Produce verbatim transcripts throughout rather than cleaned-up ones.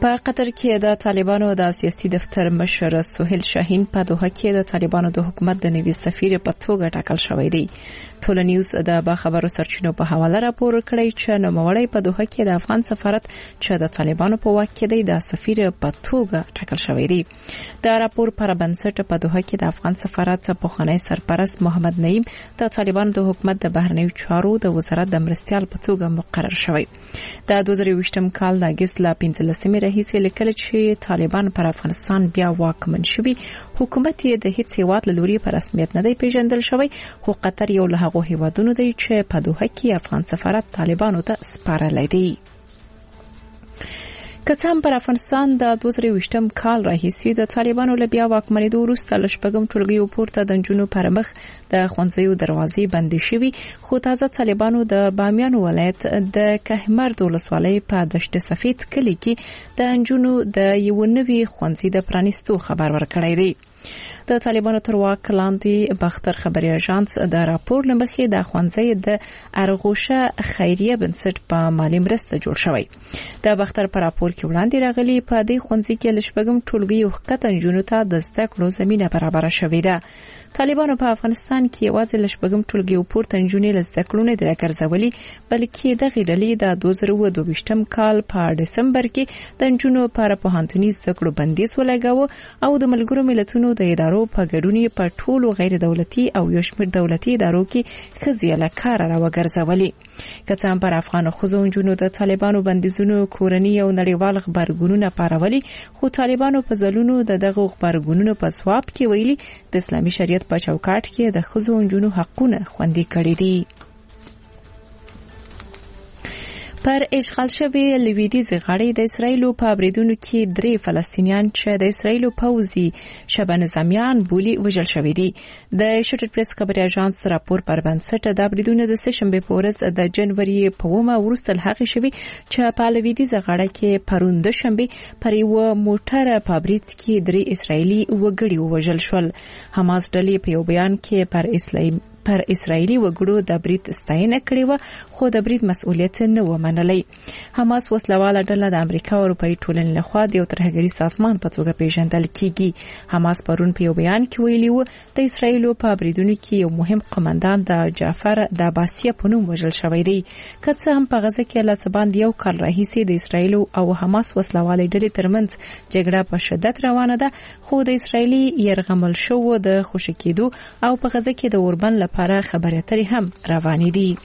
په قطر کې د طالبانو د سیاسي دفتر مشر سهیل شاهین په دوحه کې د طالبانو د حکومت د نوي سفیر په توګه ټاکل شوی دی. ټول نیوز د باخبرو سرچینو په حواله راپور کړی چې نوموړی په دوحه کې د افغان سفارت چې د طالبانو په واک کې دی د سفیر په توګه ټاکل شوی دی. د راپور پر بنسټ په دوحه کې د افغان سفارت پخوانی سرپرست محمد نعیم د طالبانو د حکومت د بهرنیو چارو د وزارت د مرستيال په توګه مقرر شوی. د دوه زره ویشتم کال د اگست لا پنځلسمې راهیسې لیکل چې طالبان پر افغانستان بیا واکمن شوي، حکومت یې د هیڅ هیواد له لوري په رسمیت نه دی پیژندل شوی، خو قطر یو له هغو هیوادونو دی چې په دوحه کې افغان سفارت طالبانو ته سپارلی دی. که څه هم پر افغانستان د دوه زره ویشتم کال راهیسې د طالبانو له بیا واکمنېدو وروسته له شپږم ټولګیو پورته د نجونو پر مخ د ښوونځیو دروازې بندې شوي، خو تازه طالبانو د بامیان ولایت د کهمرد ولسوالۍ په دشت سفید کلي کې د نجونو د یو نوي ښوونځي د پرانیستو خبر ورکړی دی. د طالبانو تر واک لاندې باختر خبري اژانس د راپور لمخې د ښوونځي د ارغوشه خیریه بنسټ په مالی مرسته جوړ شوی. د باختر په راپور کې وړاندې راغلي په دې ښوونځي کې لشپږم ټولګي وخت نجونو ته د زده کړو زمينه برابر شوې ده. طالبانو په افغانستان کې یوازې لشپږم ټولګي پورته نجونې لزده کړو نه درکړځولي، بلکې د غیډلې د دوه زره دوه ویشتم کال په دسمبر کې د نجونو پر پوهنتوني زده کړو بندیز ولګاوه او د ملګرو ملتونو د ادارو په ګډون په ټولو غیر دولتي او یو شمېر دولتي ادارو کې ښځې له کاره راوګرځولي. که څه هم پر افغان ښځو نجونو د طالبانو بندیزونو کورني او نړیوال خبرګونونه پارولي، خو طالبانو په ځلونو د دغه خبرګونونو په ځواب کې ویلي د اسلامي شریعت په چوکاټ کې د ښځو نجونو حقونه خوندي کړي دي. پر اشغال شوی لویدیز غاړې د اسرایل په بریدونو کې درې فلسطینیان چې د اسرایل پوځي شبه نظامیان بولی وژل شوی دي. د شوټر پریس خبري اژانس راپور پر بنسټ د بریدونو د سشنبه په ورځ د جنوري په ومه ورسته هغه شوی چې په لویدیز غاړه کې پروند شنبه پر یو موټر په برید کې درې اسرایلی وګړي وژل شول. حماس ډلې په یو بیان کې پر اسلام پر اسرایلی وګړو د برید ستاینه کړې و، خو د برید مسؤلیت نه و منلی. حماس وسلواله ډله د امریکا او اروپאי ټولنې لخوا د یو ترهګری سازمان په توګه پیژندل کیږي. حماس پرون په یو بیان کې ویلي و د اسرایل په بریدونو کې یو مهم قومندان د جعفر د عباسیه په نوم وژل شوی دی. که څه هم په غزه کې له سباند یو کال راهیسې د اسرایل او حماس وسلواله ډلې ترمنځ جګړه په شدت روانه ده، خو د اسرایلی يرغمل شو د خوشی کېدو او په غزه کې د اوربن لپاره خبرې اترې هم روانې دي.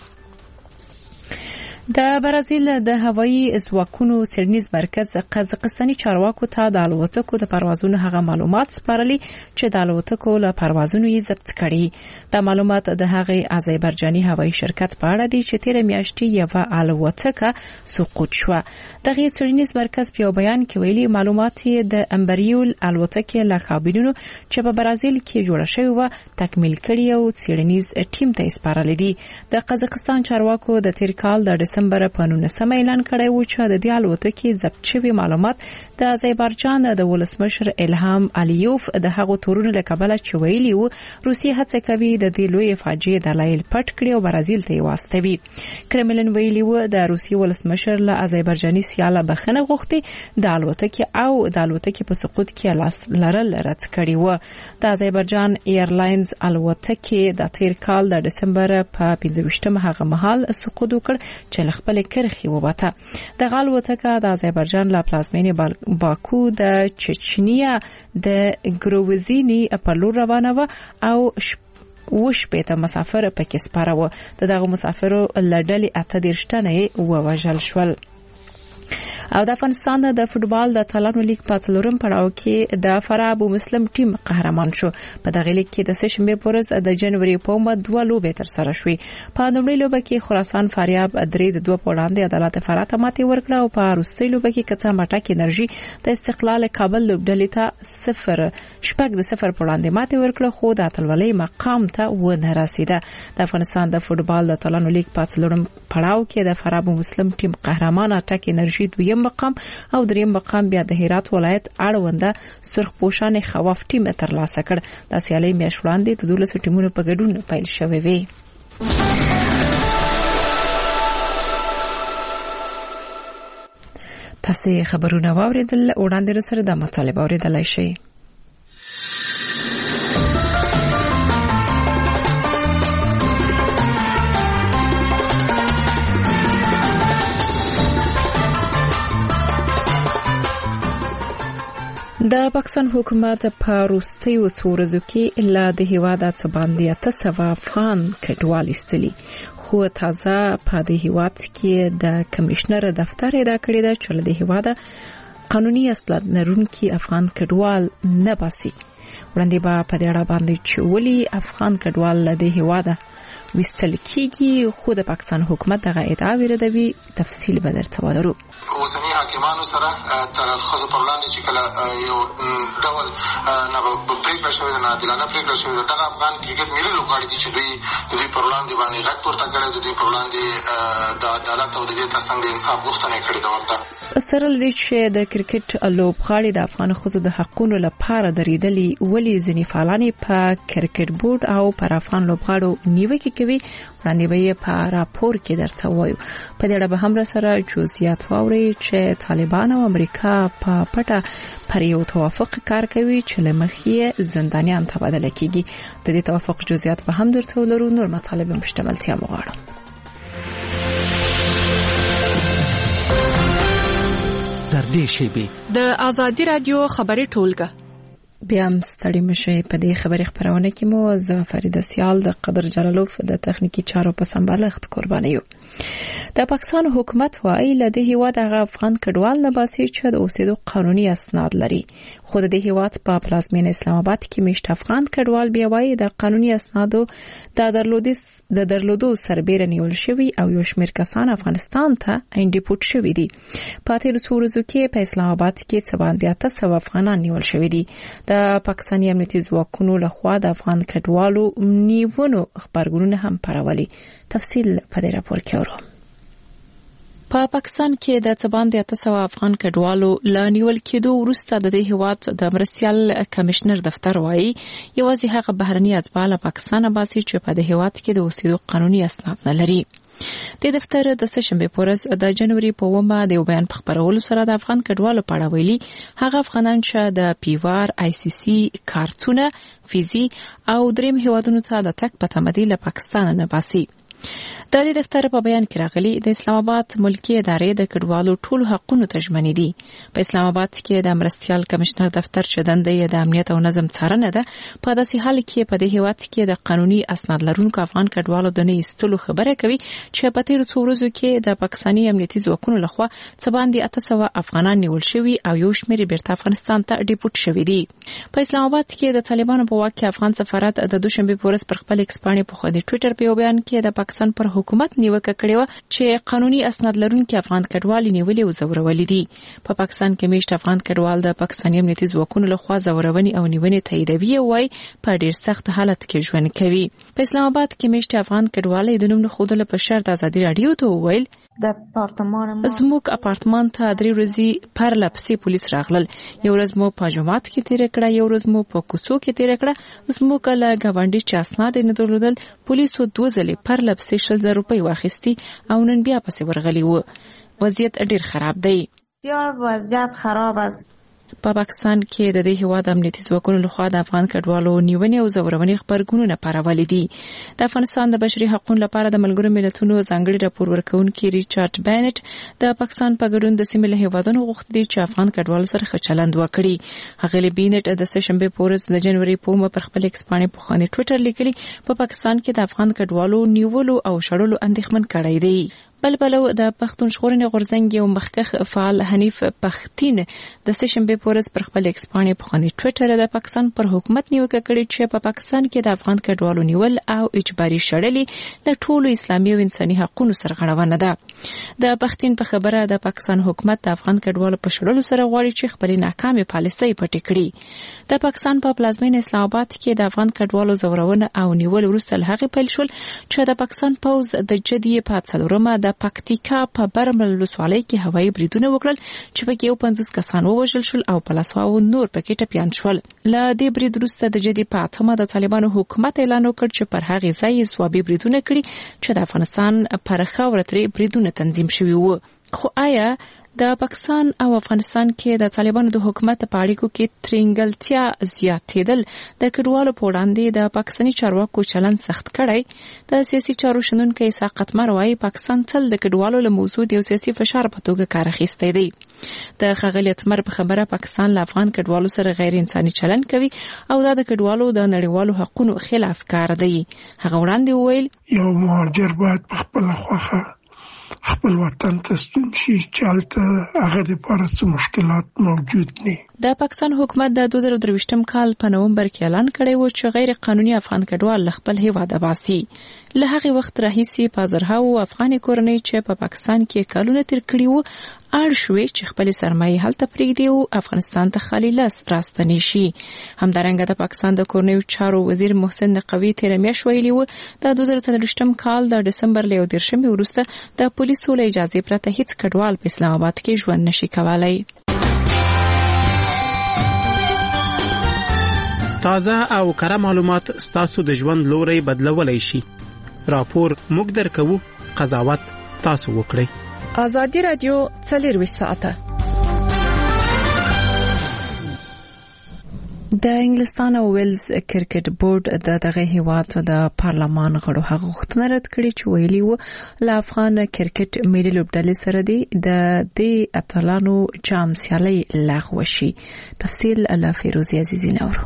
د برازیل د هوایي ځواکونو څېړنیز مرکز قزاقستاني چارواکو ته د الوتکو د پروازونو هغه معلومات سپارلي چې د الوتکو له پروازونو یې ضبط کړي. د معلومات د هغه آذربایجاني هوایي شرکت په اړه دي چې تیر میاشتې یو الوتکه سقوط شوه. دغه څېړنیز مرکز په بیان کې ویلي معلومات د امبریول الوتکې له کابینونو چې په برازیل کې جوړه شوی و تکمیل کړي او څېړنیز ټیم ته سپارلي دي. د قزاقستان چارواکو د تیر کال د دسمبر په نولسمه اعلان کړی و چې د دې الوتکې ضبط شوی معلومات د آذربایجان د ولسمشر الهام الیوف د هغو تورونو له کبله چې ویلي و روسیه هڅه کوي د دې لوی فاجعې دلایل پټ کړي او برازیل ته واستوي. کرملن ویلي و د روسیې ولسمشر له آذربایجاني سیاله بخنه غوښتي د الوتکې او د الوتکې په سقوط کې لاس لرل رد کړي و. د آذربایجان ایرلاینز الوتکې د تیر کال د دسمبر په پنځه ویشتمه هغه مهال سقوط وکړ چې خپل کرخي وبته. د الوتکه د آذربایجان له پلازمینې باکو د چچنیا د ګروزینی په لور روانه و او وش پېته مسافر پکې سپاره و. د دغه مسافرو لړډلې اته دېرش تنه ووژل شول. او د افغانستان د فوتبال د اتلانو لیگ په څلورم پړاو کې د فراه ابو مسلم ټیم قهرمان شو. په دغه لیگ کې د سشنبه په ورځ د جنوري په اومه دوه لوبې تر سره شوې. په لومړۍ لوبه کې خراسان فاریاب درې د دوه په وړاندې عدالت فراه ته ماتې ورکړه او په وروستۍ لوبه کې کڅا مټک انرژي د استقلال کابل لوبډلې ته صفر شپږ د صفر په وړاندې ماتې ورکړه، خو د اتلولۍ مقام ته ونه رسیده. د افغانستان د فوتبال د اتلانو لیگ په څلورم پړاو کې د فراه ابو مسلم ټیم قهرمان اټک انرژي دویم مقام او دریم مقام بیا د هرات ولایت اړونده سرخ پوشان خواف ټیم ترلاسه کړ. د سیالۍ میاشت وړاندې د دولسو ټیمونو په ګډون پیل شوې وې. تاسو خبرونه واوریدل وړاندې سره د مطالب اوریدلای شئ. د پاکستان حکومت په وروستیو څو ورځو کې لا د هیواد څخه باندې اته سوه افغان کډوال ایستلي، خو تازه په د هیواد کې د کمشنر دفتر ادعا کړې ده چې د هیواد قانوني اسناد لرونکي افغان کډوال نه باسي. وړاندې به په دې اړه باندې چې ولي افغان کډوال له د هیواد وستل کیږي، خو د پاکستان حکومت دغه ادعا وردوي. تفصیل به درته ولرو. اوسنی حاکمانو سره تر خزو په وړاندې چې کله یو ډول نه پریکړه شوې ده، نه عادلانه پریکړه شوې ده، دغه افغان کرکټ ملي لوبغاړي دي چې دوی د دوی پر وړاندې باندې غږ پورته کړی، د دوی پر وړاندې د عدالت او د دې ترڅنګ د انصاف غوښتنه یې کړې ده. ورته سره لدې چې د کرکټ لوبغاړي د افغان ښځو د حقونو لپاره درېدلي، ولې ځینې فعالان په کرکټ بورډ او پر افغان لوبغاړو نیوکه کوي، وړاندې به یې په راپور کې درته وایو. په دې اړه به هم سره جزئیات واوري چې طالبان او امریکا په پټه پر یو توافق کار کوي چې لمخې زندانیان تبادله کیږي. د دې توافق جزئیات به هم درته ولرو. نور مطالب مشتملتیا مغواړم. در دې شیبه د آزادی رادیو خبري ټولګه بیا هم ستړي مشي. په دې خبري خبرونه کې مو زه فریده سیال د قدر جلالوف د تخنیکی چارو په سمبالښت قرباني یو. د پاکستان حکومت وايي له دې هیواد هغه افغان کډوال نه باسي چې د اوسېدو قانوني اسناد لري، خو د دې هیواد په پلازمینه اسلام آباد کې مشت افغان کډوال بیا وايي د قانوني اسنادو د درلودو د درلودو سربېره نیول شوی او یو شمېر کسان افغانستان ته انډیپورټ شوی دي. په تیر څو ورځو کې په اسلام آباد کې څه باندې اته سوه افغانان نیول شوی دي. د پاکستاني امنیتي ځواکونو لخوا د افغان کډوالو نیونو خبرګونونه هم پرولي. تفصیل په دې راپور کې اورو. په پاکستان کې د څباندې اته سوه افغان کډوالو لا نیول کېدو وروسته د دې هیواد د مرستیال کمشنر دفتر وایي یوازې هغه بهرني اتباع له پاکستان باسي چې په دې هیواد کې د اوسېدو قانوني اسناد نه لري. د دفتر د سشنبه پورز د جنوري په اومه د یو بیان په خبرولو سره د افغان کډوالو په اړه ویلي هغه افغانان چې د پیوار آی سی سی کارتونه فیزي او دریم هیوادونو ته د تک په تمدید له پاکستان نه باسي. د دې دفتر په بیان کې راغلي د اسلام آباد ملکی ادارې د کډوالو ټول حقوقو ته ژمنې دي. په اسلام آباد کې د مرستیال کمشنر دفتر چې دنده د امنیت او نظم څارنه ده، په داسې حال کې په دې هیواد کې د قانوني اسناد لرونکو افغان کډوالو د نه ایستلو خبره کوي چې په تیر څو ورځو کې د پاکستاني امنیتي ځواکونو لخوا څه باندې اته سوه افغانان نیول شوي او یو شمېر بیرته افغانستان ته ډیپورټ شوي دي. په اسلام آباد کې د طالبانو په واک کې افغان سفارت د دوشنبه پورز پر خپل ایکس باندې په خپل ټوئیټر په بیان کې د پاکستان پر حکومت نیوکه کړې و چې قانوني اسناد لرونکي افغان کډوال نیولې او زورولې دي. په پاکستان کې مشت افغان کډوال د پاکستاني امنیتي ځواکونو لخوا زورونې او نیونې تاییدوي او وايي په ډیر سخت حالت کې ژوند کوي. په اسلام آباد کې مشت افغان کډوال د نوم خودله په شرط ازادي رادیو ته وویل د اپارتمان ما زموږ اپارتمان ته درې ورځې پر لپسې پولیس راغلل. یو ورځ مو په جماعت کې تیر کړه، یو ورځ مو په کوڅو کې تیر کړه. زموږ له غونډې چې اسناد نه درلودل پولیسو دوه ځلې پر لپسې شل زره روپۍ واخیستي او نن بیا پسې ورغلي وو. وضعیت ډیر خراب دی. بسیار وضعیت خراب است. په پاکستان کې د دې هیواد امنیتي ځواکونو لخوا د افغان کډوالو نیونې او زورونې خبرګونونه پرولې دي. د افغانستان د بشري حقوقو لپاره د ملګرو ملتونو ځانګړي راپور ورکونکي ریچارډ بینټ د پاکستان په ګډون د سیمې له هیوادونو غوښتي دي چې افغان کډوالو سره ښه چلند وکړي. هغه بینټ د سشنبه پورز د جنوري په اومه پر خپل ایکس باندې په خاني ټوئیټر لیکلي په پاکستان کې د افغان کډوالو نیولو او شړلو اندېښمن کړی دی. بل بلو د پښتون ژغورنې غورځنګ یو مخکښ فعال حنیف پختین د سشنبه پورز پر خپل ایکس باندې په خاني ټوئیټر د پاکستان پر حکومت نیوکه کړې چې په پاکستان کې د افغان کډوالو نیول او اجباري شړلې د ټولو اسلامي او انساني حقوقو سرغړونه ده. د پختین په خبره د پاکستان حکومت د افغان کډوالو په شړلو سره غواړي چې خپل ناکامه پالیسۍ پټې کړي. د پاکستان په پلازمینه اسلام آباد کې د افغان کډوالو زورونه او نیول وروسته هغه پیل شول چې د پاکستان پوز د جدي په څلورمه د پکتیکا په برمل ولسوالۍ کې هوایي بریدونه وکړل چې پکې یو پنځوس کسان ووژل شول او په لاسواو نور پکې ټپیان شول. له دې برید وروسته د جدي په اتمه د طالبانو حکومت اعلان وکړ چې پر هغه ځای ځوابي بریدونه کړي چې د افغانستان پر خاوره ترې بریدونه تنظیم شوي وو. خو آیا د پاکستان او افغانستان کې د طالبانو د حکومت په اړیکو کې ترنګلتیا زیاتېدل د کډوالو په وړاندې د پاکستاني چارواکو چلن سخت کړی د سیاسي چارو شنونکو اسحاق مر وايي پاکستان تل د کډوالو له موضوع د سیاسي فشار په توګه کار اخیستی دی. د ښاغلي اتمر په خبره پاکستان له افغان کډوالو سره غیر انساني چلن کوي او دا د کډوالو د نړیوالو حقوقو خلاف کار دی. هغه وړاندې وویل یو مهاجر باید په خپل خوخه خپل وطن ته ستون شي چې هلته هغه لپاره څه مشکلات موجود دي. د پاکستان حکومت د دوه زره درویشتم کال په نومبر کې اعلان کړی و چې غیر قانوني افغان کډوال له خپل هیواده باسي. له هغه وخت راهیسې په زرهاو افغاني کورنۍ چې په پاکستان کې کلونه تیر کړي وو اړ شوې چې خپل سرمایه هلته پرېږدي او افغانستان ته خالي لاس راستنې شي. همدارنګه د پاکستان د کورنۍ چارو وزیر محسن نقوي تیر میاشت ویلي و د دوه زره څلوېښتم کال د دسمبر له دیرشمې وروسته د پولیسو له اجازه پرته هیڅ کډوال په اسلام آباد کې ژوند نشي کولای. تازه او کره معلومات ستاسو د ژوند لوري بدلولای شي. راپور موږ درکو، قضاوت تاسو وکړئ. آزادی رادیو څلور ساعته. د انګلستان او ویلز کرکټ بورډ د دغه هیواد د پارلمان غړو هغه غوښتنه رد کړې چې ویلي و له افغان کرکټ ملي لوبډلې سره دی د دې اتلانو جام سیالي لغوه شي. تفصیل له فیروزي عزیزی نورو.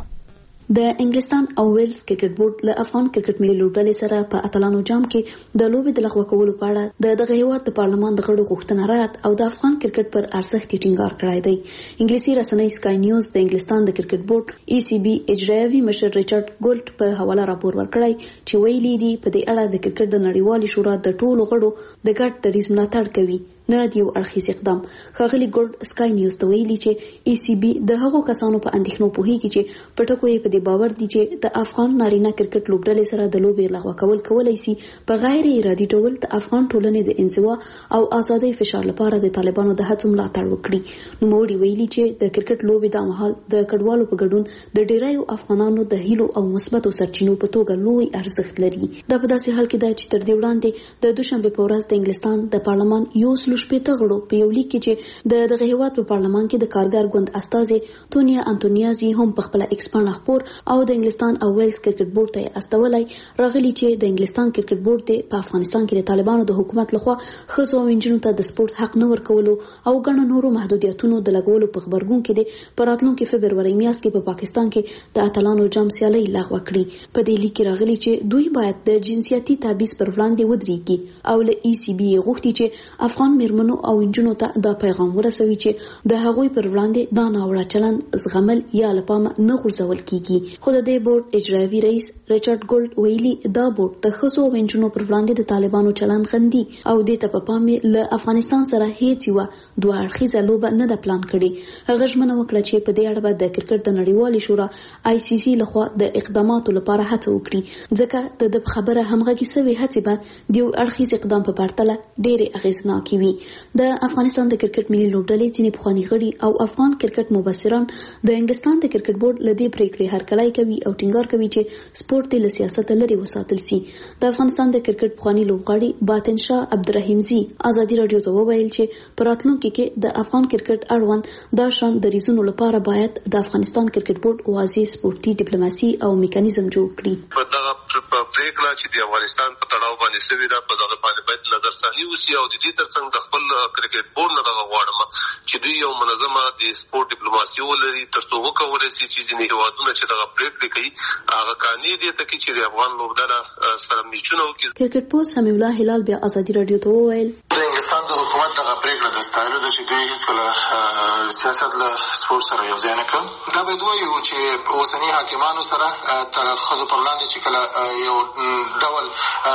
د انګلستان او ویلز کرکټ بورډ له افغان کرکټ ملي لوبډلې سره په اتلانو جام کې د لوبې د لغوه کولو په اړه د دغه هیواد د پارلمان د غړو غوښتنه رد او د افغان کرکټ پر ارزښت ټینګار کړی دی. انګلیسي رسنۍ سکای نیوز د انګلستان د کرکټ بورډ ای سی بي اجرایوي مشر ریچارډ ګولټ په حواله راپور ورکړی چې ویلي دی په دې اړه د کرکټ د نړیوالې شورا د ټولو غړو د ګډ دریځ ملاتړ کوي، نه د یو اړخیز اقدام. ښاغلي ګولډ سکای نیوز ته ویلي چې ای سی بي د هغو کسانو په اندېښنو پوهیږي چې په ټکو یې په دې باور دي چې د افغان نارینه کرکټ لوبډلې سره د لوبې لغوه کول کولای شي په غیر ارادي ډول د افغان ټولنې د انزوا او ازادۍ فشار لپاره د طالبانو د هڅو ملاتړ وکړي. نو موږ ویلي چې د کرکټ لوبې د مهال د کډوالو په ګډون د ډیرایو افغانانو د هیلو او مثبتو سرچینو په توګه لوی ارزښت لري. دا په داسې حال کې ده چې تر دې وړاندې د دوشنبه په ورځ د انګلستان د پارلمان یو سل شپږ غړو په یو لیک کې چې د دغه هیواد په پارلمان کې د کارګر ګوند استازي تونیا انټونیازي هم په خپل ایکس باندې خبر او د انګلستان او ویلز کرکټ بورډ ته استولای راغلي چې د انګلستان کرکټ بورډ په افغانستان کې د طالبانو د حکومت لخوا خزو او انجنونو ته د سپورت حق نه ورکولو او ګڼو نورو محدودیتونو د لګولو په خبرګون کې د پراتلونکو فبرवरी میاشت کې په پاکستان کې د اتلانو جام سیالي لغوه کړي. په دې لیک کې راغلي چې دوی باید د جنسیتي تبعیض پر وړاندې ودرېږي او له ای سی بي غوښتي چې افغان میرمنو او انجنونو ته دا پیغام ورسوي چې د هغوی پر وړاندې دا ناوړه چلن زغمل یا لپاره نه غورځول کیږي. خو د دې بورډ اجرایوي رئیس ریچارډ ګولډ ویلي دا بورډ د خزو او انجنونو پر وړاندې د طالبانو چلن غندي او د ته په پام له افغانستان سره هیڅ یو دوه اړخیزه لوبه نه ده پلان کړي. هغه ژمنه وکړه چې په دې اړه د کرکټ د نړیوالې شورا آی سی سی لخوا د اقداماتو لپاره هڅه وکړي ځکه د خبره همغږي سوي هڅې به د یو اړخیز اقدام په پرتله ډېرې اغیزناکې وي. د افغانستان د کرکټ ملي لوبډلې ځینې پخواني غړي او افغان کرکټ مبصران د انګلستان د کرکټ بورډ لدې پریکړې هرکلی کوي او ټینګار کوي چې سپورت له سیاست لري وساتل شي. د افغانستان د کرکټ پخواني لوبغاړي باطن شاه عبدالرحیمزي ازادي رادیو ته وویل چې په راتلونکي کې د افغان کرکټ اړوند دا شان د ریزونو لپاره باید د افغانستان کرکټ بورډ واضح سپورتي ډیپلوماسي او میکانیزم جوړ کړي. په دغه پریکړه چې د افغانستان په تړاو باندې سوي دا په دغه باندې باید نظر ثاني وسی او د دې ترڅنګ د خپل کرکټ بورډ نه دغه غواړم چې دوی یو منظمه د سپورت ډیپلوماسي ولري ترڅو وکولای شي چې ځینې هیوادونه چې دغه پریکړه کوي هغه قانوني دي ته چې د افغان لوبډله سره میچونه وکړي. کرکټ پوه سمیع الله هلال بیا ازادي رادیو ته وویل د انګلستان د حکومت دغه پریکړه د ستایلو د چې دوی هیڅکله سیاست له سپورت سره یو ځای نه کړ. دا باید وایو چې اوسني حاکمانو سره تر ښځو پر وړاندې چې کله یو ډول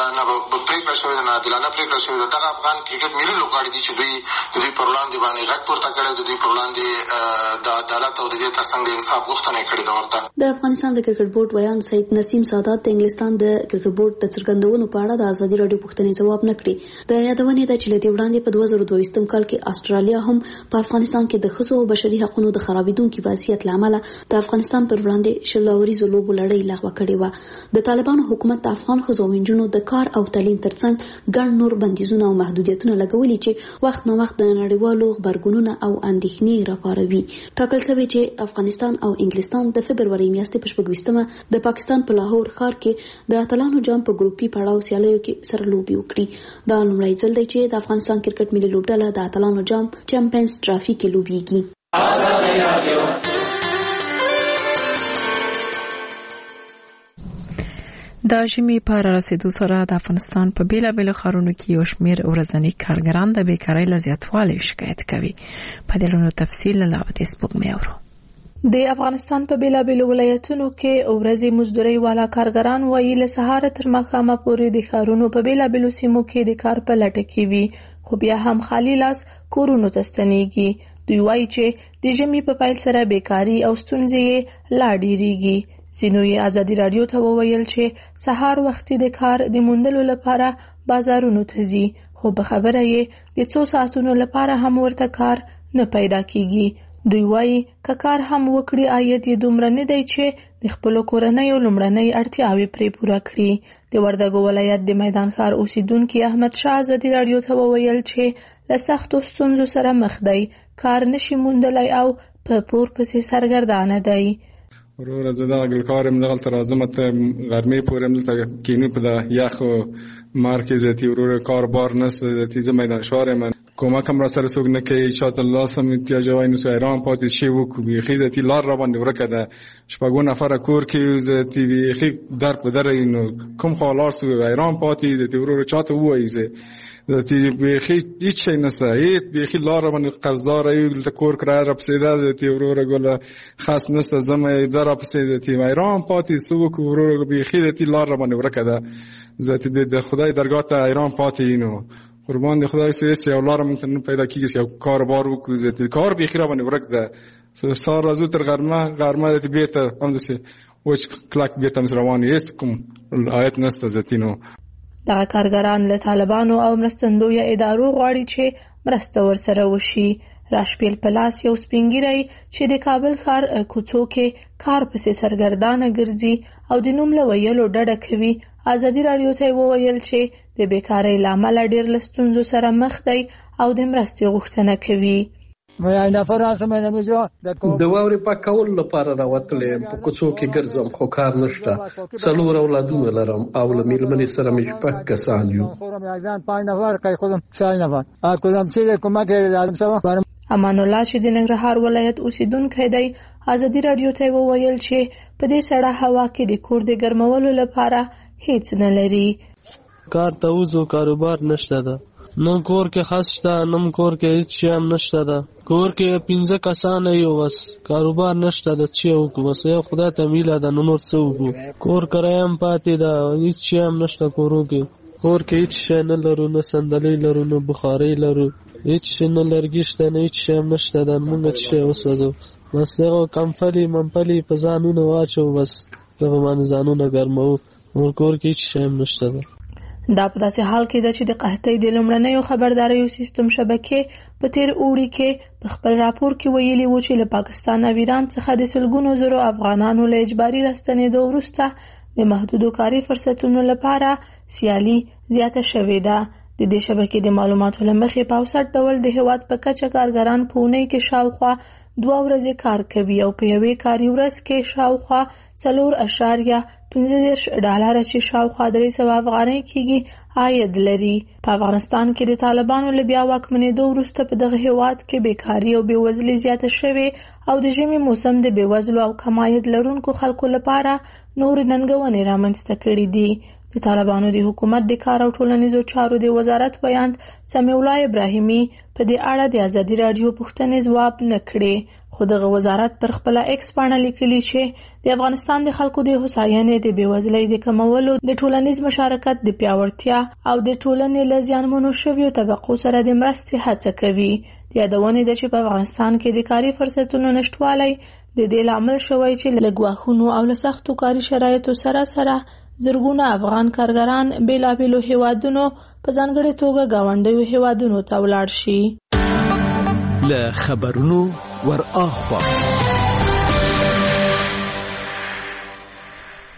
پریکړه شوې ده، ناعادلانه پریکړه شوې ده، دغه افغان کرکټ ملي لوبغاړي دي چې دوی د دوی پر وړاندې باندې غږ پورته کړی، د دوی پر وړاندې د عدالت او د دې ترڅنګ د انصاف غوښتنه یې کړې ده. ورته د افغانستان د کرکټ بورډ ویان سید نسیم سادات د انګلستان د کرکټ بورډ د څرګندونو په اړه د ازادي رادیو پوښتنې ځواب نه کړی. د یادونې ده چې له دې وړاندې په دوه زره دوه ویشتم کال کې استرالیا هم په افغانستان کې د ښځو او بشري حقوقو د خرابېدونکو وضعیت له امله د افغانستان پر وړاندې شل اوریزو لوبو لړۍ لغوه کړې وه. د طالبانو حکومت د افغان ښځو او نجونو د کار او تعلیم ترڅنګ ګڼ نور بندیزونه او محدودیتونه لګولي چې وخت نه وخت د نړیوالو خبرګونونه او اندېښنې راپاروي. ټاکل شوی چې افغانستان او انګلستان د فبروري میاشتې په شپږویشتمه د پاکستان په لاهور ښار کې د اتلانو جام په ګروپي پړاو سیالیو کې سره لوبي وکړي. دا لومړی ځل دی چې د افغانستان کرکټ ملي لوبډله د اتلانو جام چمپیونز ټرافي کې لوبيږي. د ژمي په رارسېدو سره د افغانستان په بیلابېلو ښارونو کې یو شمېر ورځني کارګران د بیکارۍ له زیاتوالي شکایت کوي. په دې لونو تفصیل له لابد سپوږمۍ اورو. د افغانستان په بیلابېلو ولایتونو کې ورځې مزدوري والا کارګران وایي له سهار تر ماښامه پورې د ښارونو په بیلابېلو سیمو کې د کار په لټه کې وي، خو بیا هم خالی لاس کورونو ته ستنېږي. دوی وایي چې د ژمي په پیل سره بیکاري او ستونزې لا ډېرېږي. ځینو یې ازادي راډیو ته وویل چې سهار وختي د کار د موندلو لپاره بازارونو ته ځي، خو په خبره یې د څو ساعتونو لپاره هم ورته کار نه پیدا کیږي. دوی وایي که کار هم وکړي عاید یې دومره نه دی چې د خپلو کورنیو لومړنۍ اړتیاوې پرې پوره کړي. د وردګو ولایت د میدان ښار اوسیدونکي احمد شاه ازادي راډیو ته وویل چې له سختو ستونزو سره مخ دی، کار نشي موندلی او په پور پسې سرګردانه دی. وروره زه دغه ګلکار یم، دغلته راځم ته غرمې پورې یم دلته کینو په د یخ مار کې زیاتي وروره کار بار نشته زیاتي. زه میدان ښار یم، کومک هم را سره څوک نه کوي. شاته الله سم احتیاجوی نو حیران پاتې شي وکړو. بیخي زیاتي لار را باندې ورکه ده، شپږو نفره کور کې زیاتي بیخي در په در نو کوم خوا لاړ سو حیران پاتې زیاتي وروره چاته ووایي زه زیاتي بیخي هیڅ شی نشته، هیڅ بیخي لار را باندې قرضدار یو دلته کور کرایه را پسې ده زیاتي وروره ګله خاص نشته زمه در را پسې زیاتي حیران پاتې سو وکړو. وروره بیخي زیاتي لار را باندې ورکه ده زیاتي د خدای درګاه ته حیران پاتې نو قربان د خدای سره یو لار مونږ ته پیدا کیږي یو کاروبار وکړو. زه کار به خیره باندې ورک ده سار راځو تر غرمه غرمه د بیت هم دسه وچ کلاک بیت هم روان یې کوم آیت نسته زتینو. دا کارګران له طالبانو او مرستندوی ادارو غواړي چې مرسته ورسره وشي. راشپیل پلاس یو سپینګیری چې د کابل ښار کوڅو کې کار پسې سرګردانه ګرځي او د نوم له ویلو ډډه کوي. ازادي راډیو ته وویل چې د بیکارۍ له امله ډېر له ستونزو سره مخ دی او د مرستې غوښتنه کوي. د واورې پاکولو لپاره راوتلی یم، په کوڅو کې ګرځم خو کار نشته. څلور اولادونه لرم او له میرمنې سره مې شپږ کسان یو. امان الله چې د ننګرهار ولایت اوسیدونکی دی ازادي راډیو ته وویل چې په دې سړه هوا کې د کور د ګرمولو لپاره هیڅ نه لري. کار ته وځو کاروبار نشته ده، نو کور کې خاص شته، نو کور کې هیڅ شی هم نشته ده. کور کې پنځه کسان یو، بس کاروبار نشته ده. چې وکړو بس یو خدای ته میله ده، نو نور څه وکړو. کور کرایه هم پاتې ده، هیڅ شی هم نشته کورو کې. کور کې هیڅ شی نه لرو، نه صندلۍ لرو، نه بخارۍ لرو، هیڅ شی نه لرګي شته، نه هیڅ شی هم نشته ده. موږ څه شی وسوځو، بس دغه کمپلي ممپلي په ځانونه واچو، بس دغه باندې ځانونه ګرمو، نور کور کې هیڅ شی هم نشته ده. دا په داسې حال کې ده چې د قحطۍ د لومړنیو خبرداریو سیستم شبکې په تیر اوړي کې په خپل راپور کې ویلي و چې له پاکستان او ایران څخه د سلګونو زرو افغانانو له اجباري راستنېدو وروسته د محدودو کاري فرصتونو لپاره سیالي زیاته شوې ده. د دې شبکې د معلوماتو له مخې په اوسط ډول د هېواد په کچه کارګران په اونۍ کې شاوخوا دوه ورځې کار کوي او په یوې کاري ورځ کې شاوخوا څلور اشاریه پنځه دېرش ډالره چې شاوخوا درې سوه افغانۍ کېږي عاید لري. په افغانستان کې د طالبانو له بیا واکمنېدو وروسته په دغه هېواد کې بیکاري او بېوزلي زیاته شوې او د ژمي موسم د بېوزلو او کم عاید لرونکو خلکو لپاره نورې ننګونې رامنځته کړي دي. د طالبانو د حکومت د کار او ټولنیزو چارو د وزارت بیان سمیع الله ابراهیمي په دې اړه د ازادي راډیو پوښتنې ځواب نه کړې، خو دغه وزارت پر خپله ایکس پاڼه لیکلي چې د افغانستان د خلکو د هوساینې د بېوزلۍ د کمولو، د ټولنیز مشارکت د پیاوړتیا او د ټولنې له زیانمنو شویو طبقو سره د مرستې هڅه کوي. د یادونې ده چې په افغانستان کې د کاري فرصتونو نشتوالی د دې لامل شوی چې له ګواښونو او له سختو کاري شرایطو سره سره زرګونه افغان کارګران بیلابېلو هیوادونو په ځانګړې توګه ګاونډیو هیوادونو ته ولاړ شي. له خبرونو ور اخوا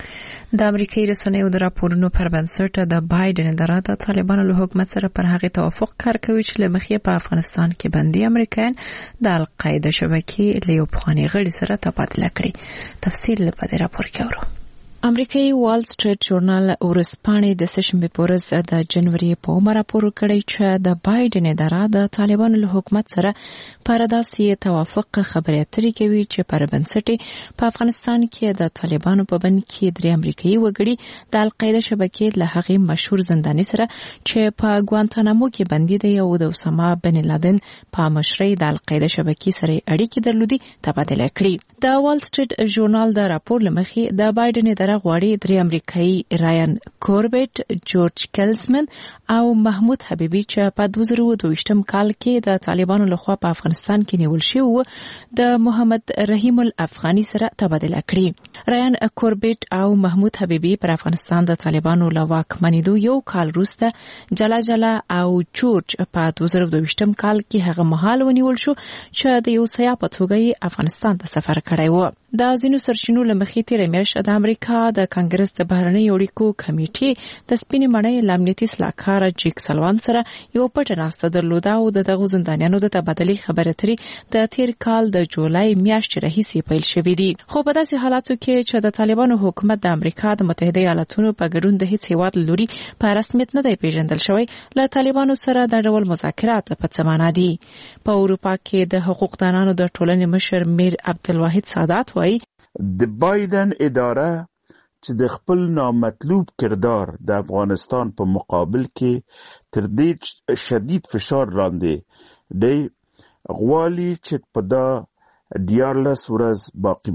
د امریکایي رسنیو د راپورونو پر بنسټ د بایدن اداره د طالبانو له حکومت سره پر هغه توافق کار کوي چې له مخې په افغانستان کې بندي امریکایان د القاعده شبکې له یو پخواني غړي سره تبادله کړي. تفصیل په دې راپور کې اورو. امریکایي وال سټریټ ژورنال ورځپاڼې د سشنبه په ورځ د جنوري په اومه راپور کړی چې د بایدن اداره د طالبانو له حکومت سره پر داسې توافق خبرې اترې کوي چې پر بنسټ په افغانستان کې د طالبانو په بند کې درې امریکایي وګړي د القاعده شبکې له هغې مشهور زنداني سره چې په ګوانتانامو کې بندي دی او د اسامه بن لادن په مشرۍ د القاعده شبکې سره اړیکې درلودي تبادله کړي. د وال سټریټ ژورنال د راپور لمخې د بایدن اداره غواړي درې امریکایي رایان کوربټ، جورج کلزمن او محمود حبیبي چې په دوه زره دوه ویشتم کال کې د طالبانو لخوا په افغانستان کې نیول شوی د محمد رحیم الافغاني سره تبادله کړي. رایان کوربټ او محمود حبیبي پر افغانستان د طالبانو له واکمنېدو یو کال وروسته جلا جلا او جورج په دوه زره دوه ویشتم کال کې هغه مهال ونیول شو چې د یو سیاح په توګه افغانستان ته سفر کړی و. د ځینو سرچینو له مخې تېره میاشت د امریکا د کانګرس د بهرنیو اړیکو کمیټې د سپینې ماڼۍ له امنیتي سلاکار جیک سلوان سره یو پټه ناسته درلوده او د دغو زندانیانو د تبادلې خبرې اترې د تیر کال د جولای میاشتې راهیسې پیل شوې دي. خو په داسې حالاتو کې چې د طالبانو حکومت د امریکا د متحده ایالاتونو په ګډون د هیڅ هیواد لوري په رسمیت نه دی پیژندل شوی، له طالبانو سره د ډول مذاکرات په څه معنا دي. په اروپا کې د حقوقدانانو د ټولنې مشر میر عبدالواحد سادات وایي د بایدن اداره چې د خپل نامطلوب کردار د افغانستان په مقابل کې تر دې شدید فشار لاندې دی غواړي چې په دا دیارلس ورځ باقی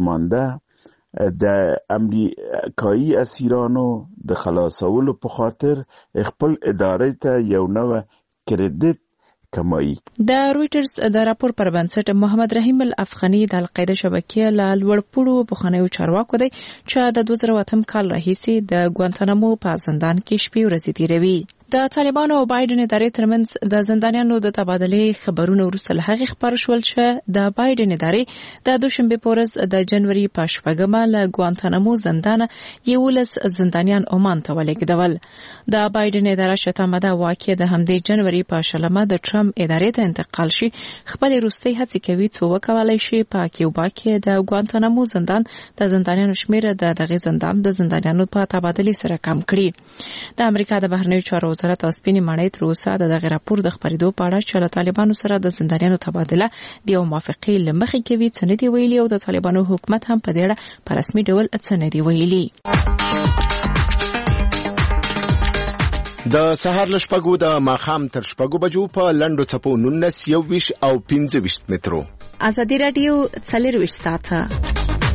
مانده د امریکایي اسیرانو د خلاصولو په خاطر خپل ادارې ته یو نوی کریډټ کمایي. د رويټرز د راپور پر بنسټ محمد رحیم الافغاني د القاعده شبکې له لوړپوړو پخوانیو چارواکو دی چې د دوه زره اتم کال راهیسې د ګوانتانامو په زندان کې شپې ورځې تیروي. د طالبانو او بایدن ادارې ترمنځ د زندانیانو د تبادلې خبرونه وروسته له هغې خپاره شول چې د بایدن ادارې د دوشنبې په ورځ د جنوري په شپږمه له ګوانتانامو زندانه یولس زندانیان عمان ته ولېږدول. د بایدن اداره شتمه ده واقع د همدې جنوري په شلمه د ټرمپ ادارې ته انتقال شي خپل وروستۍ هڅې کوي څو وکولای شي په کیوبا کې د ګوانتانامو زندان د زندانیانو شمېر د دغه زندان د زندانیانو په تبادلې سره کم کړي. د امریکا د بهرنیو چارو وزارت او سپینې ماڼۍ تر اوسه د دغه راپور د خپرېدو په اړه چې له طالبانو سره د زندانیانو تبادله د یو موافقې له مخې کوي څه نه دي ویلي او د طالبانو حکومت هم په دې اړه په رسمي ډول څه نه دي ویلي. د سهار له شپږو د ماښام تر شپږو بجو په لنډو څپو نولس یوویشت او پنځه ویشت مترو. ازادي راډیو څلرویشت ساعته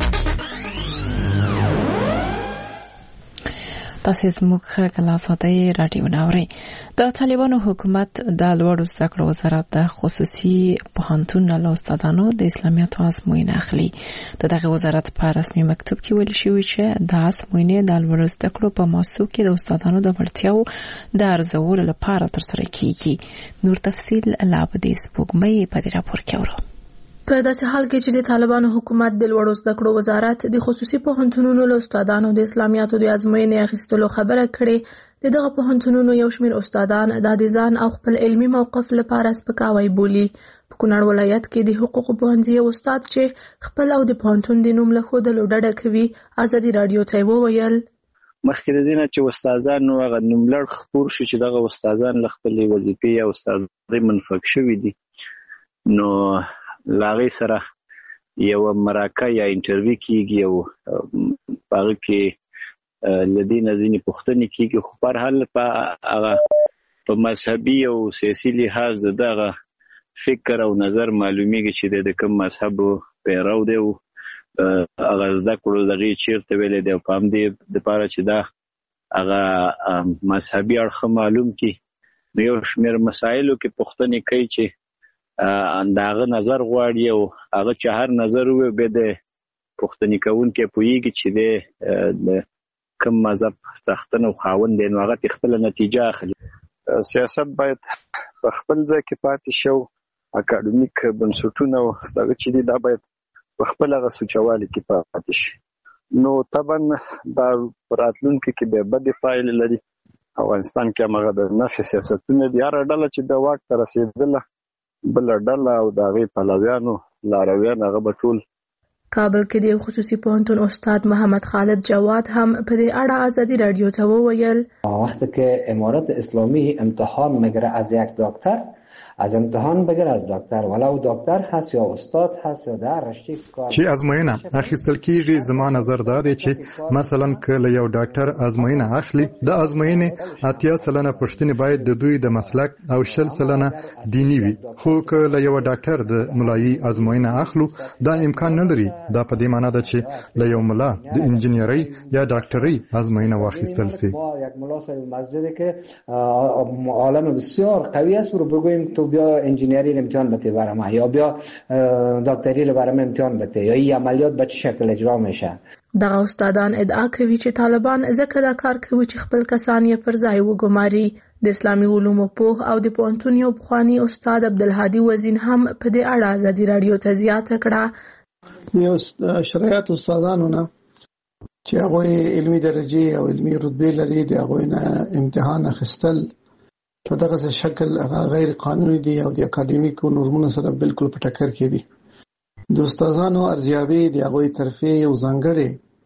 تاسو زموږ خلا ساتي راډیو ناوري. د طالبانو حکومت د لوړو زده کړو وزارت د خصوصي پوهنتون له استادانو د اسلامیاتو ازموینه اخلي. د دغه وزارت په رسمي مکتوب کې ویل شوی چې د ازموینې د لوړو زده کړو په موضوع کې د استادانو د وړتیاو د ارزولو لپاره ترسره کیږي. نور تفصیل لا په دې سپوږمۍ په دې راپور کې اورو. په داسې حال کې چې د طالبانو حکومت د لوړو زده کړو وزارت د خصوصي پوهنتونونو له استادانو د اسلامیاتو د ازموینې اخیستلو خبره کړې، د دغه پوهنتونونو یو شمېر استادان د ځان او خپل علمي موقف لپاره سپکاوی بولي. په کونړ ولایت کې د حقوقو پوهنځي یو استاد چې خپل او د پوهنتون د نوم له ښودلو ډډه کوي ازادي راډیو ته وویل مخکې د دې نه چې استادان هغه نوملړ خپور شو چې دغه استادان له خپلې وظیفې او استادۍ منفک شوي دي، نو لاغې سره یو مراکه یا انټرویو کیږي او هغه کې لدینه ځینې پوښتنې کیږي، خو په هر حال په هغه په مذهبي او سیاسي لحاظ دغه فکر او نظر معلومیږي چې د کوم مذهب پیرو دی او هغه زده کړو دغه چیرته ویلې دی، په همدې دپاره چې دا هغه مذهبي اړخ معلوم کی یو شمېر مسایلو کې پوښتنې کوي چې داغه نظر غواړي او هغه چې هر نظر وي به د پوښتنې کوونکی پوهیږي چې د کوم مذهب څښتن او خاوند دی، نو هغه خپل نتیجه اخلي. سیاست باید په خپل ځای کې پاتې شو، اکاډمیک بنسټونه او دغه چې دي دا باید په خپل هغه سوچوالي کې پاتې شي. نو طبعا دا راتلونکي کې به بد فایل لري. افغانستان کې هغه د نفي سیاستونه دي، هر ډله چې د واک ته رسیدله بل ډله او د هغې پلویانو لارویان هغه به ټول. کابل کې د خصوصي پوهنتون استاد محمد خالد جواد هم په دې اړه ازادي رادیو ته وویل وقتی که امارت اسلامی امتحان میگیره از یک دکتر، از امتحان بگیر از دکتر، ولو دکتر هست یا استاد هست یا در رشته کار چې ازموینه اخیستل کیږي. زما نظر دا دی چې مثلا کله یو ډاکټر ازموینه اخلي، د ازموینې اتیا سلنه پوښتنې باید د دوی د مسلک او شل سلنه دینی وي. خو کله یو ډاکټر د ملایي ازموینه اخلو دا امکان نه لري. دا په دې معنی ده چې له یو ملا د انجینرۍ یا ډاکټرۍ ازموینه واخیستل سي. یک ملا صاحب مسجدی که عالم بسیار قوی است رو بگوییم تو بیا انجینری امتحان بده برام یا بیا دکتری برام امتحان بده یا این عملیات به چه شکل اجرا میشه. دغه استادان ادعا کوي چې طالبان ځکه دا کار کوي چې خپل کسان یې پر ځای وګماري. د اسلامي علومو پوه او د پوهنتون یو پخوانی استاد عبدالهادي وزین هم په دې اړه ازادي رادیو ته زیاته کړه. یو شرایط استادانو نه چې هغه علمي درجه او علمي رتبه لري د هغه نه امتحان اخیستل په دغه شکل غیر قانوني دي او د اکاډمیکو نورمونو سره بالکل په ټکر کې دي. د استادانو ارزیابي د هغه طرفي او ځانګړي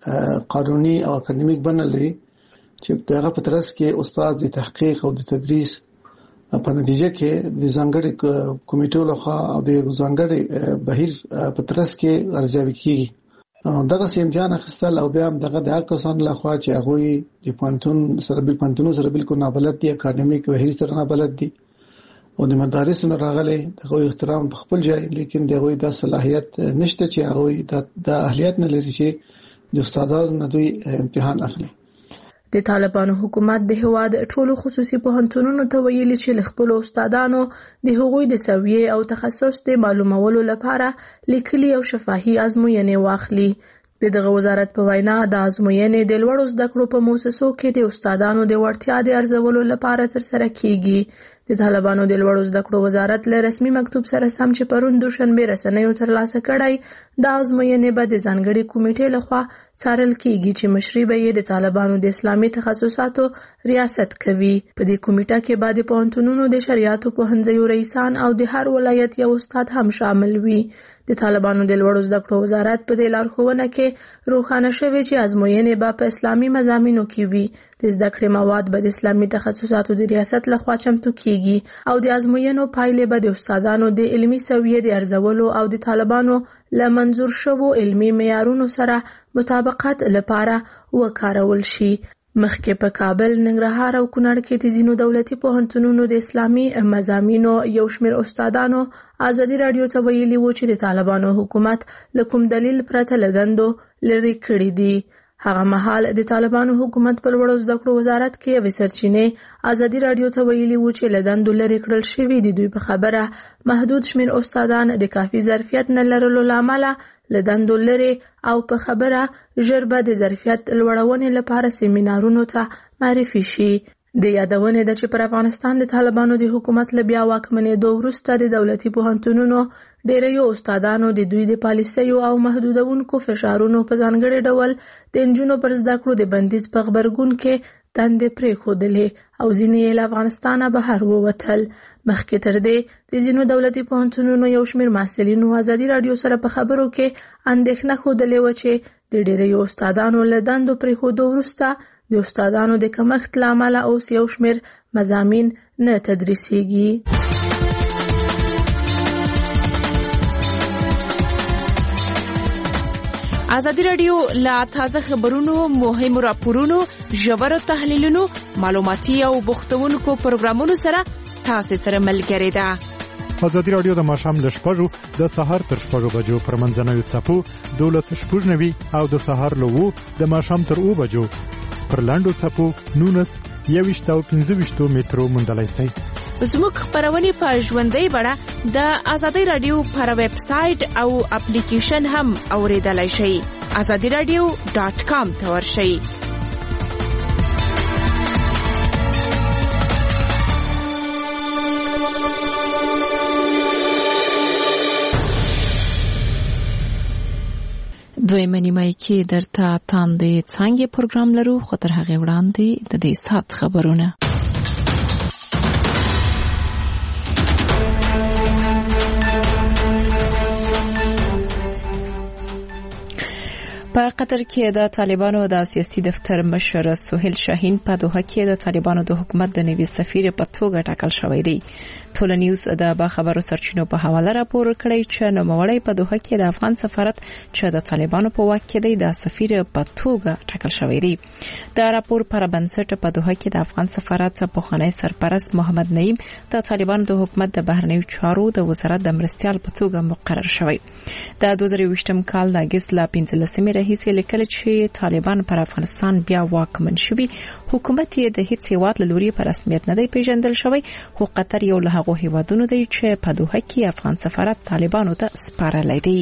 قانوني او اکاډمیک بڼه لري چې دغه په ترڅ کې استاد د تحقیق او د تدریس په نتیجه کې د ځانګړي کمیټو لخوا او د ځانګړي بهیر په ترڅ کې ارزیابي کیږي. دغه امتحان اخیستل او بیا دغه د کسان لخوا چې هغه د پوهنتون سره بل پوهنتون سره بالکل نابلد دي، اکاډمیک بهیر سره نابلد دي او د مدارس نه راغلي دغه احترام په خپل ځای، لیکن دغه د صلاحیت نشته چې هغه د اهلیت نه لري چې د استادانو نه دوی امتحان اخلي. د طالبانو حکومت د هواد ټولو خصوصي پوهنتونونو ته ویلي چې خپل استادانو د هغوی د سویې او تخصص د معلومولو لپاره لیکلي او شفاهي ازموینې واخلي. د دغه وزارت په وینا د ازموینې د لوړو زده کړو په مؤسسو کې د استادانو د وړتیا د ارزولو لپاره ترسره کیږي. د طالبانو د لوړو زده کړو وزارت له رسمي مکتوب سره سم چې پرون دوشنبه رسنیو ترلاسه کړی د ازموینې به د ځانګړي کمیټې لخوا څارل کیږي چې مشري به یې د طالبانو د اسلامي تخصصاتو ریاست کوي. په دې کمیټه کې به د پوهنتونونو د شریعتو پوهنځیو رئیسان او د هر ولایت یو استاد هم شامل وي. د طالبانو د لوړو زده کړو وزارت په دې لارښوونه کې روښانه شوی چې ازموینې به په اسلامي مضامینو کې وي. د زده کړې مواد به د اسلامي تخصصاتو د ریاست لخوا چمتو کیږي او د ازموینو پایلې به د استادانو د علمي سویې د ارزولو او د طالبانو له منظور شوو علمي معیارونو سره مطابقت لپاره وکارول شي. مخکې په کابل، ننګرهار او کونړ کې د ځینو دولتي پوهنتونونو د اسلامي مضامینو یو شمېر استادانو ازادي رادیو ته ویلي وو چې د طالبانو حکومت له کوم دلیل پرته له دندو لرې کړي دي. هغه مهال د طالبانو حکومت په لوړو زده کړو وزارت کې یوې سرچینې ازادي رادیو ته ویلي وو چې له دندو لرې کړل شوي دي. دوی په خبره محدود شمېر استادان د کافي ظرفیت نه لرلو له امله له دندو لرې او په خبره ژر به د ظرفیت لوړونې لپاره سیمینارونو ته معرفي شي. د یادونې ده چې پر افغانستان د طالبانو د حکومت له بیا واکمنېدو وروسته د دولتي پوهنتونونو ډېریو استادانو د دوی د پالیسیو او محدودونکو فشارونو په ځانګړي ډول د نجونو پر زده کړو د بندیز په غبرګون کې دندې پرېښودلې او ځینې یې له افغانستانه بهر ووتل. مخکې تر دې د ځینو دولتي پوهنتونونو یو شمېر محصلینو ازادي رادیو سره په خبرو کې اندېښنه ښودلې وه چې د ډېریو استادانو له دندو پرېښودو وروسته د استادانو د کمښت له امله اوس یو شمېر مضامین نه تدریسیږي. ازادي رادیو لا تازه خبرونو، مهمو راپورونو، ژورو تحلیلونو، معلوماتي او بوختونکو پروګرامونو سره تاسو سره ملګری ده. ازادي رادیو د ماښام له شپږو د سهار تر شپږو بجو پر منځنوي څپو دولس شپږ نوي او د سهار له اوو د ماښام تر اوو بجو پر لاندو څپو نونس یویشت او پنځه ویشتو مترو موندلی شئ. زموږ خبرونه په ژوندۍ بڼه د ازادي رادیو پر ویب سټ او اپلیکیشن هم اوریدلای شئ. ازادي رادیو ډاټ کام ته ورشئ. دویم دویمه نیمه کې درته تاندې څنګه پروګرام لرو خو تر هغه وړاندې د دې سات خبرونه. په قطر کې د طالبانو د سیاسي دفتر مشر سهیل شاهین په دوحه کې د طالبانو د حکومت د نوي سفیر په توګه ټاکل شوی دی. ټول نیوز د باخبرو سرچینو په حواله راپور کړی چې نوموړی په دوحه کې د افغان سفارت چې د طالبانو په واک کې دی د سفیر په توګه ټاکل شوی دی. د راپور پر بنسټ په دوحه کې د افغان سفارت پخوانی سرپرست محمد نعیم د طالبانو د حکومت د بهرنیو چارو د وزارت د مرستيال په توګه مقرر شوی. د دوه زره ویشتم کال د اگست لا پنځلسمې راهیسې لیکل چې طالبان پر افغانستان بیا واکمن شوي، حکومت یې د هیڅ هیواد له لوري په رسمیت نه دی پیژندل شوی، خو قطر یو له هغو هیوادونو دی چې په دوحه کې افغان سفارت طالبانو ته سپارلی دی.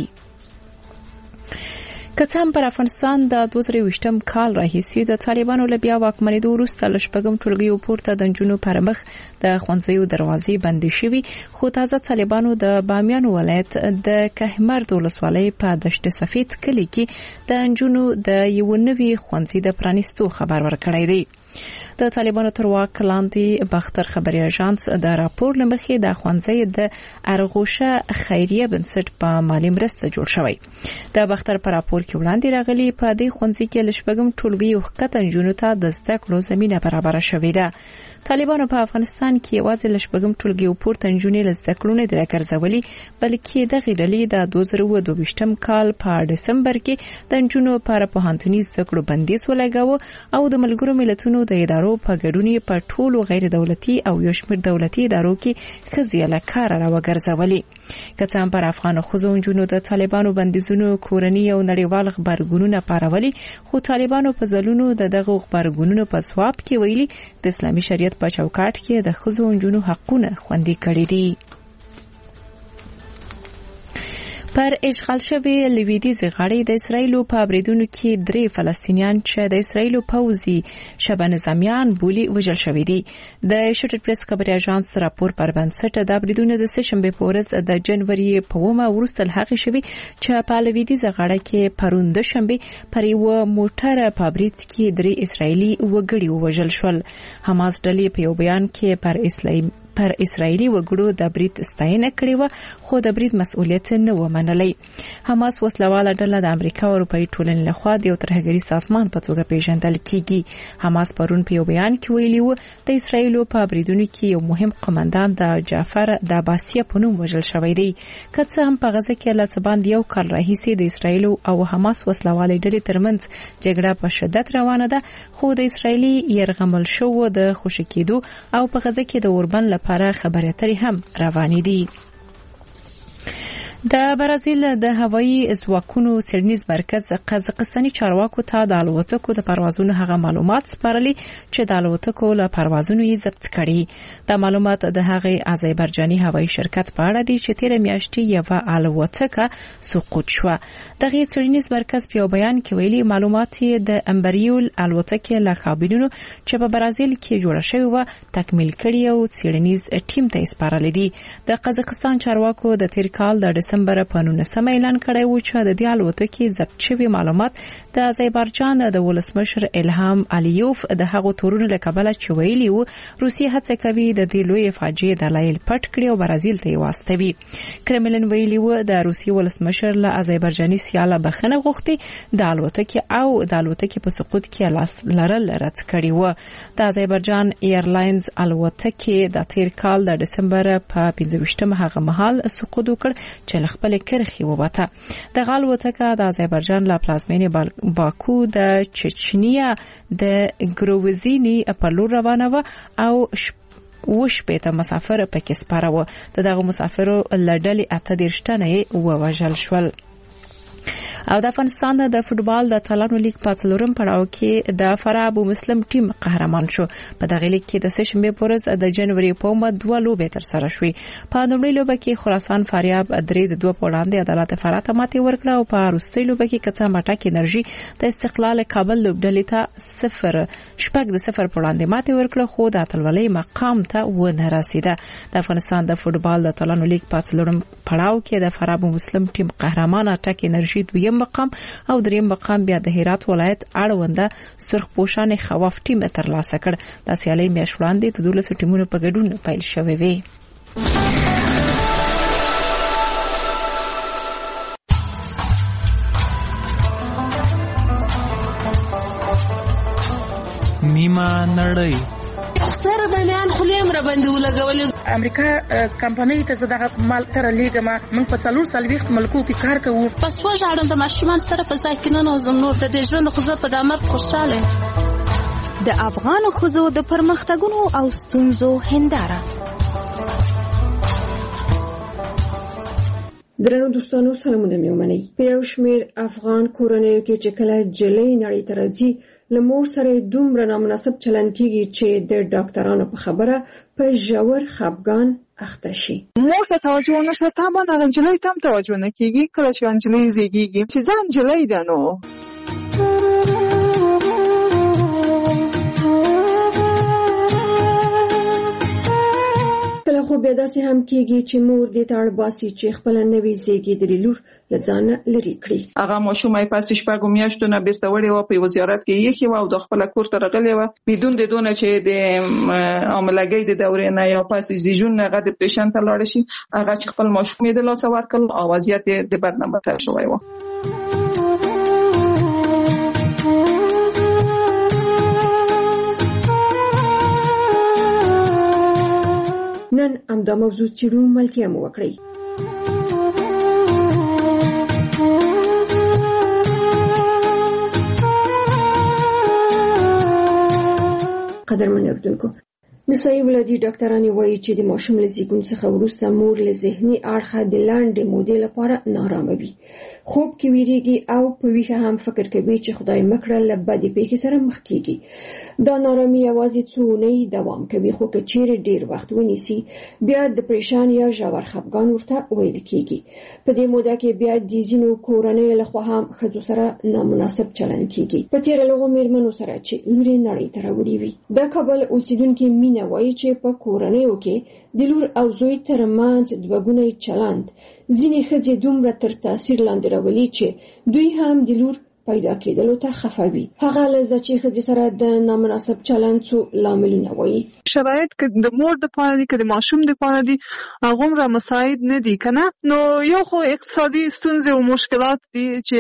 که څه هم پر افغانستان د دوه زره ویشتم کال راهیسې د طالبانو له بیا واکمنېدو وروسته له شپږم ټولګیو پورته د نجونو پر مخ د ښوونځیو دروازې بندې شوي، خو تازه طالبانو د بامیان ولایت د کهمرد ولسوالۍ په دشت سفید کلي کې د نجونو د یو نوي ښوونځي د پرانیستو خبر ورکړی دی. د طالبانو تر واک لاندې باختر خبري اژانس د راپور لمخې د ښوونځي د ارغوشه خیریه بنسټ په مالی مرسته جوړ شوی. د باختر په راپور کې وړاندې راغلي په دې ښوونځي کې لشپږم ټولګي وخت نجونو ته د زده کړو زمينه برابر شوې ده. طالبانو په افغانستان کې یوازې لشپږم ټولګي پورته نجونې له زده کړو نه درګرځولي، بلکې د غیرلي د دوه زره دوه ویشتم کال په دسمبر کې د نجونو پر پوهنتوني زده کړو بندیز ولګاوه او د ملګرو ملتونو د ادارو په ګډون په ټولو غیر دولتي او یو شمېر دولتي ادارو کې ښځې له کاره راوګرځولي. که څه هم پر افغان ښځو نجونو د طالبانو بندیزونو کورني او نړیوال خبرګونونه پارولي، خو طالبانو په ځلونو د دغه خبرګونونو په ځواب کې ویلي د اسلامي شریعت په چوکاټ کې د ښځو نجونو حقونه خوندي کړي دي. پر اشغال شوی لویدیز غاړې د اسرایل په بریدونو کې درې فلسطینیان چې د اسرایل پوځي شبه نظامیان بولی وژل شوی دي. د شوټر پریس خبري اژانس راپور پر بنسټ د بریدونو د سشنبه په ورځ د جنوري په ومه وروسته هغه شوی چې په لویدیز غاړه کې پروند شنبه پر یو موټر په برید کې درې اسرایلی وګړي وژل شول. حماس ډلې په یو بیان کې پر اسلام پر اسرایلی وګړو د برید ستاینه کړې و، خو د برید مسؤلیت نه و منلی. حماس وسلواله ډله د امریکا او اروپאי ټولنې لخوا د یو ترهګری سازمان په توګه پیژندل کیږي. حماس پرون په یو بیان کې ویلي و د اسرایل په بریدونو کې یو مهم قومندان د جعفر د عباسیه په نوم وژل شوی دی. که څه هم په غزه کې له څه باندې یو کال راهیسې د اسرایل او حماس وسلواله ډلې ترمنځ جګړه په شدت روانه ده، خو د اسرایلی يرغمل شو د خوشی کېدو او په غزه کې د اوربن لپاره خبرې اترې هم روانې دي. د برازیل د هوایي ځواکونو څېړنیز مرکز قزاقستاني چارواکو ته د الوتکو د پروازونو هغه معلومات سپارلي چې د الوتکو له پروازونو یې ضبط کړي. د معلومات د هغه آذربایجاني هوایي شرکت په اړه دي چې تیر میاشتې یو الوتکه سقوط شو. دغه څېړنیز مرکز په بیان کې ویلي معلومات د امبریول الوتکې له کابینونو چې په برازیل کې جوړ شوی و تکمیل کړي او څېړنیز ټیم ته سپارلي دي. د قزاقستان چارواکو د تیر کال د دسمبر په نولسمه اعلان کړی و چې د دې الوتکې ضبط شوی معلومات د آذربایجان د ولسمشر الهام الیوف د هغو تورونو له کبله چې ویلي و روسیه هڅه کوي د دې لوی فاجعې دلایل پټ کړي او برازیل ته واستوي. کرملن ویلي و د روسیې ولسمشر له آذربایجاني سیاله بخنه غوښتي د الوتکې او د الوتکې په سقوط کې لاس لرل رد کړي و. د آذربایجان ایرلاینز الوتکې د تیر کال د دسمبر په پنځه ویشتمه هغه مهال سقوط وکړ چې خپل کرخي وبته. د الوتکه د آذربایجان له پلازمینې باکو د چچنیا د ګروزینی په لور روانه و او وش پېته مسافر پکې سپاره و. دغه مسافرو لړډلې اته دېرش تنه ووژل شول. او د افغانستان د فوتبال د اتلانو لیگ په څلورم پړاو کې د فراه ابو مسلم ټیم قهرمان شو. په دغه لیگ کې د سشنبه په ورځ د جنوري په مد دوه لوبې تر سره شوې. په لومړۍ لوبه کې خراسان فاریاب درې د دوه په وړاندې عدالت فراه ته ماتې ورکړه او په وروستۍ لوبه کې کڅا مټک انرژي د استقلال کابل لوبډلې ته صفر شپږ د صفر په وړاندې ماتې ورکړه، خو د اتلولۍ مقام ته ونه رسیده. د افغانستان د فوتبال د اتلانو لیگ په څلورم پړاو کې د فراه ابو مسلم ټیم قهرمان اټک انرژي شي دویم مقام او دریم مقام بیا د هرات ولایت اړونده سرخپوشان خواف ټیم ترلاسه کړ. د سیالي میاشت وړاندې د دولسو ټیمونو په ګډون پیل شوې وي. نیمه نړۍ سره باندې خلیم را باندې ولګولې. امریکا کمپنۍ ته زداغه مال تر لیګه ما من په څلور سال وخت ملکو کې کار کوو. پس په ژوند د ماشومان سره په ځکه نه زم نور د دې ژوند خو زه په دمر خوشاله. د افغان خوځو د پرمختګونو او ستونزو هنداره. درنو دوستانو سلامونه مې ومنئ. په یو شمېر افغان کورنیو کې چې کله جلۍ نړۍ ته راځي له مور سره دومره نامناسب چلند کیږي چې د ډاکټرانو په خبره په ژور خفګان اخته شي. مور ته توجه نه شوه، تا باندې هغه نجلۍ ته هم توجه نه کیږي. کله چې نجلۍ زیږیږي چې ځان نجلۍ ده نو خو بیا داسې هم کېږي چې مور دې ته اړ باسي چې خپله نوې زیږېدلې لور له ځانه لرې کړي. هغه ماشوم یې پس شپږو میاشتو نه بیرته وړې وه، په یوه زیارت کې یې ایښې وه او د خپله کور ته راغلې وه بدون د دونه چې د حاملګۍ د دورې نه یا پس د زیږون نه هغه ډپریشن ته لاړه شي. هغه چې خپل ماشوم یې د لاسه ورکړ او وضعیت یې د بد نه بدتر شوی و. نن همدا موضوع څېړو، ملتیا مو وکړئ. قدرمن اردوونکو، نسایي ولادي ډاکټرانې وایي چې د ماشوم له زیږون څخه وروسته مور له ذهني اړخه د لنډې مودې لپاره نارامه وي، خوب کې ویریږي او په ویښه هم فکر کوي چې خدای مکړه له بدې پیښې سره مخ کیږي. دا نارامي یوازې څو اونۍ دوام کوي، خو که چیرې ډیر وخت ونیسي بیا ډپریشن یا ژور خفګان ورته ویل کیږي. په دې موده کې بیا د ځینو کورنیو لخوا هم ښځو سره نامناسب چلند کیږي. په تېره لغو میرمنو سره چې لورې نړۍ ته راوړې وي. د کابل اوسیدونکي مینه وایي چې په کورنیو کې د لور او زوی ترمنځ دوهګونی چلند ځینې ښځې دومره تر تاثیر لاندې راولي چې دوی هم د لور پیدا کېدلو ته خفه وي. هغه لږه چې ښځې سره د نامناسب چلند څو لاملونه وایي. شرایط که د مور د پاره دي که د ماشوم د پاره دي هغومره مساعد نه دي که نه. نو یو خو اقتصادي ستونزې او مشکلات دي چې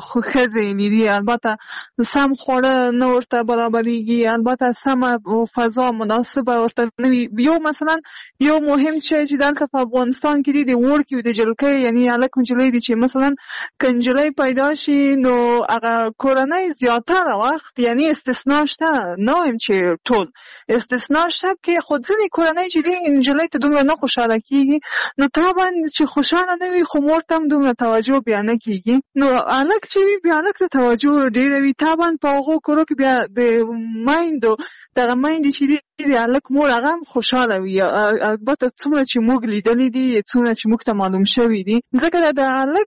ښځې لري. البته سم خواړه نه ورته برابرېږي، البته سمه فضا مناسبه ورته نه وي. یو مثلا یو مهم شی چې دلته په افغانستان کې دي د وړکي د جلکۍ یعنې هلک نجلۍ دي چې مثلا که نجلۍ پیدا شي نو هغه کورنۍ زیاتره وخت یعنی استثنا شته، نه وایم چې ټول استثنا شته کې خو ځینې کورنۍ چې دي نجلۍ ته دومره نه خوشحاله کېږي نو طبعا چې خوشحاله نه وي خو مور ته هم دومره توجه بیا نه کېږي. نو هلک چې وي بیا هلک ته توجه ډېره وي. طبعا په هغو کورو کې بیا د میندو دغه میندې چې دي د هلک مور هغه هم خوشحاله وي. البته څومره چې موږ لیدلي دي، څومره چې موږ ته معلوم شوي دي، ځکه د هلک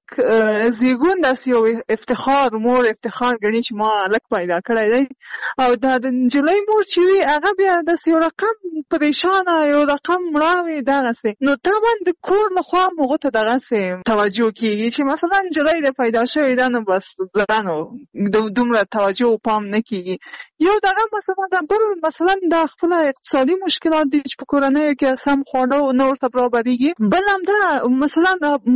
زیږون داسې یو افتخار مور افتخار ګڼي چې ما هلک پیدا کړی دی. او دا د نجلۍ مور چې وي هغه بیا داسې یو رقم پریشانه یو رقم مړه وي دغسې. نو طبعا د کور لخوا هم هغو ته دغسې توجه کېږي چې مثلا نجلۍ د پیدا شوې ده نو بس دغه نو دومره توجه و پام نه کېږي. یو دغه مثلا د بل مثلا د خپله اقتصادي مشکلات دي چې په کورنیو کې سم خواړه نه ورته برابرېږي. بل همدا مثلا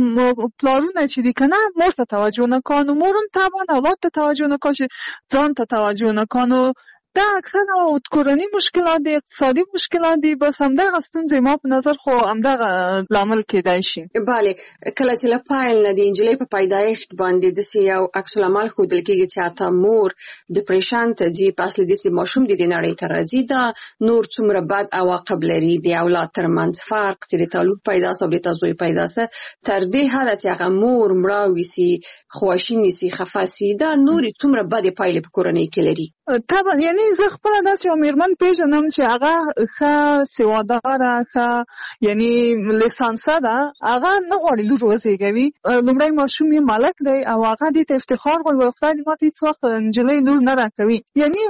پلارونه چې دي که نه مور ته توجه نه کوي نو مور هم طبعا اولاد ته توجه نه کوي، ځان ته توجه نه کوي. نو دا اکثره کورني مشکلات دي، اقتصادي مشکلات دي. بس همدغه ستونزې ما په نظر خو همدغه لامل کېدای شي. بله، کله چې له پیل نه د نجلۍ په پیدایښت باندې داسې یو عکس العمل ښودل کېږي چې حتی مور ډپریشن ته ځي، په اصل داسې ماشوم د دې نړۍ ته راځي. دا نور څومره بد عواقب لري د اولاد ترمنځ فرق چې د تا لور پیدا سه او د تا زوی پیدا سه تر دې حده چې هغه مور مړه وسي، خواشینې سي، خفه سي. دا نورې څومره بدې پایلې په کورنۍ کې لري. طبعا یعنی زه خپله داسې یو مېرمن پېژنم چې هغه ښه سواداره، ښه یعنی لیسانسه ده، هغه نه غواړي لور وزېږوي. لومړی ماشوم یې ملک دی او هغه دې ته افتخار غواړي خدای دې ماته هېڅ وخت نجلۍ لور نه راکوي. یعنی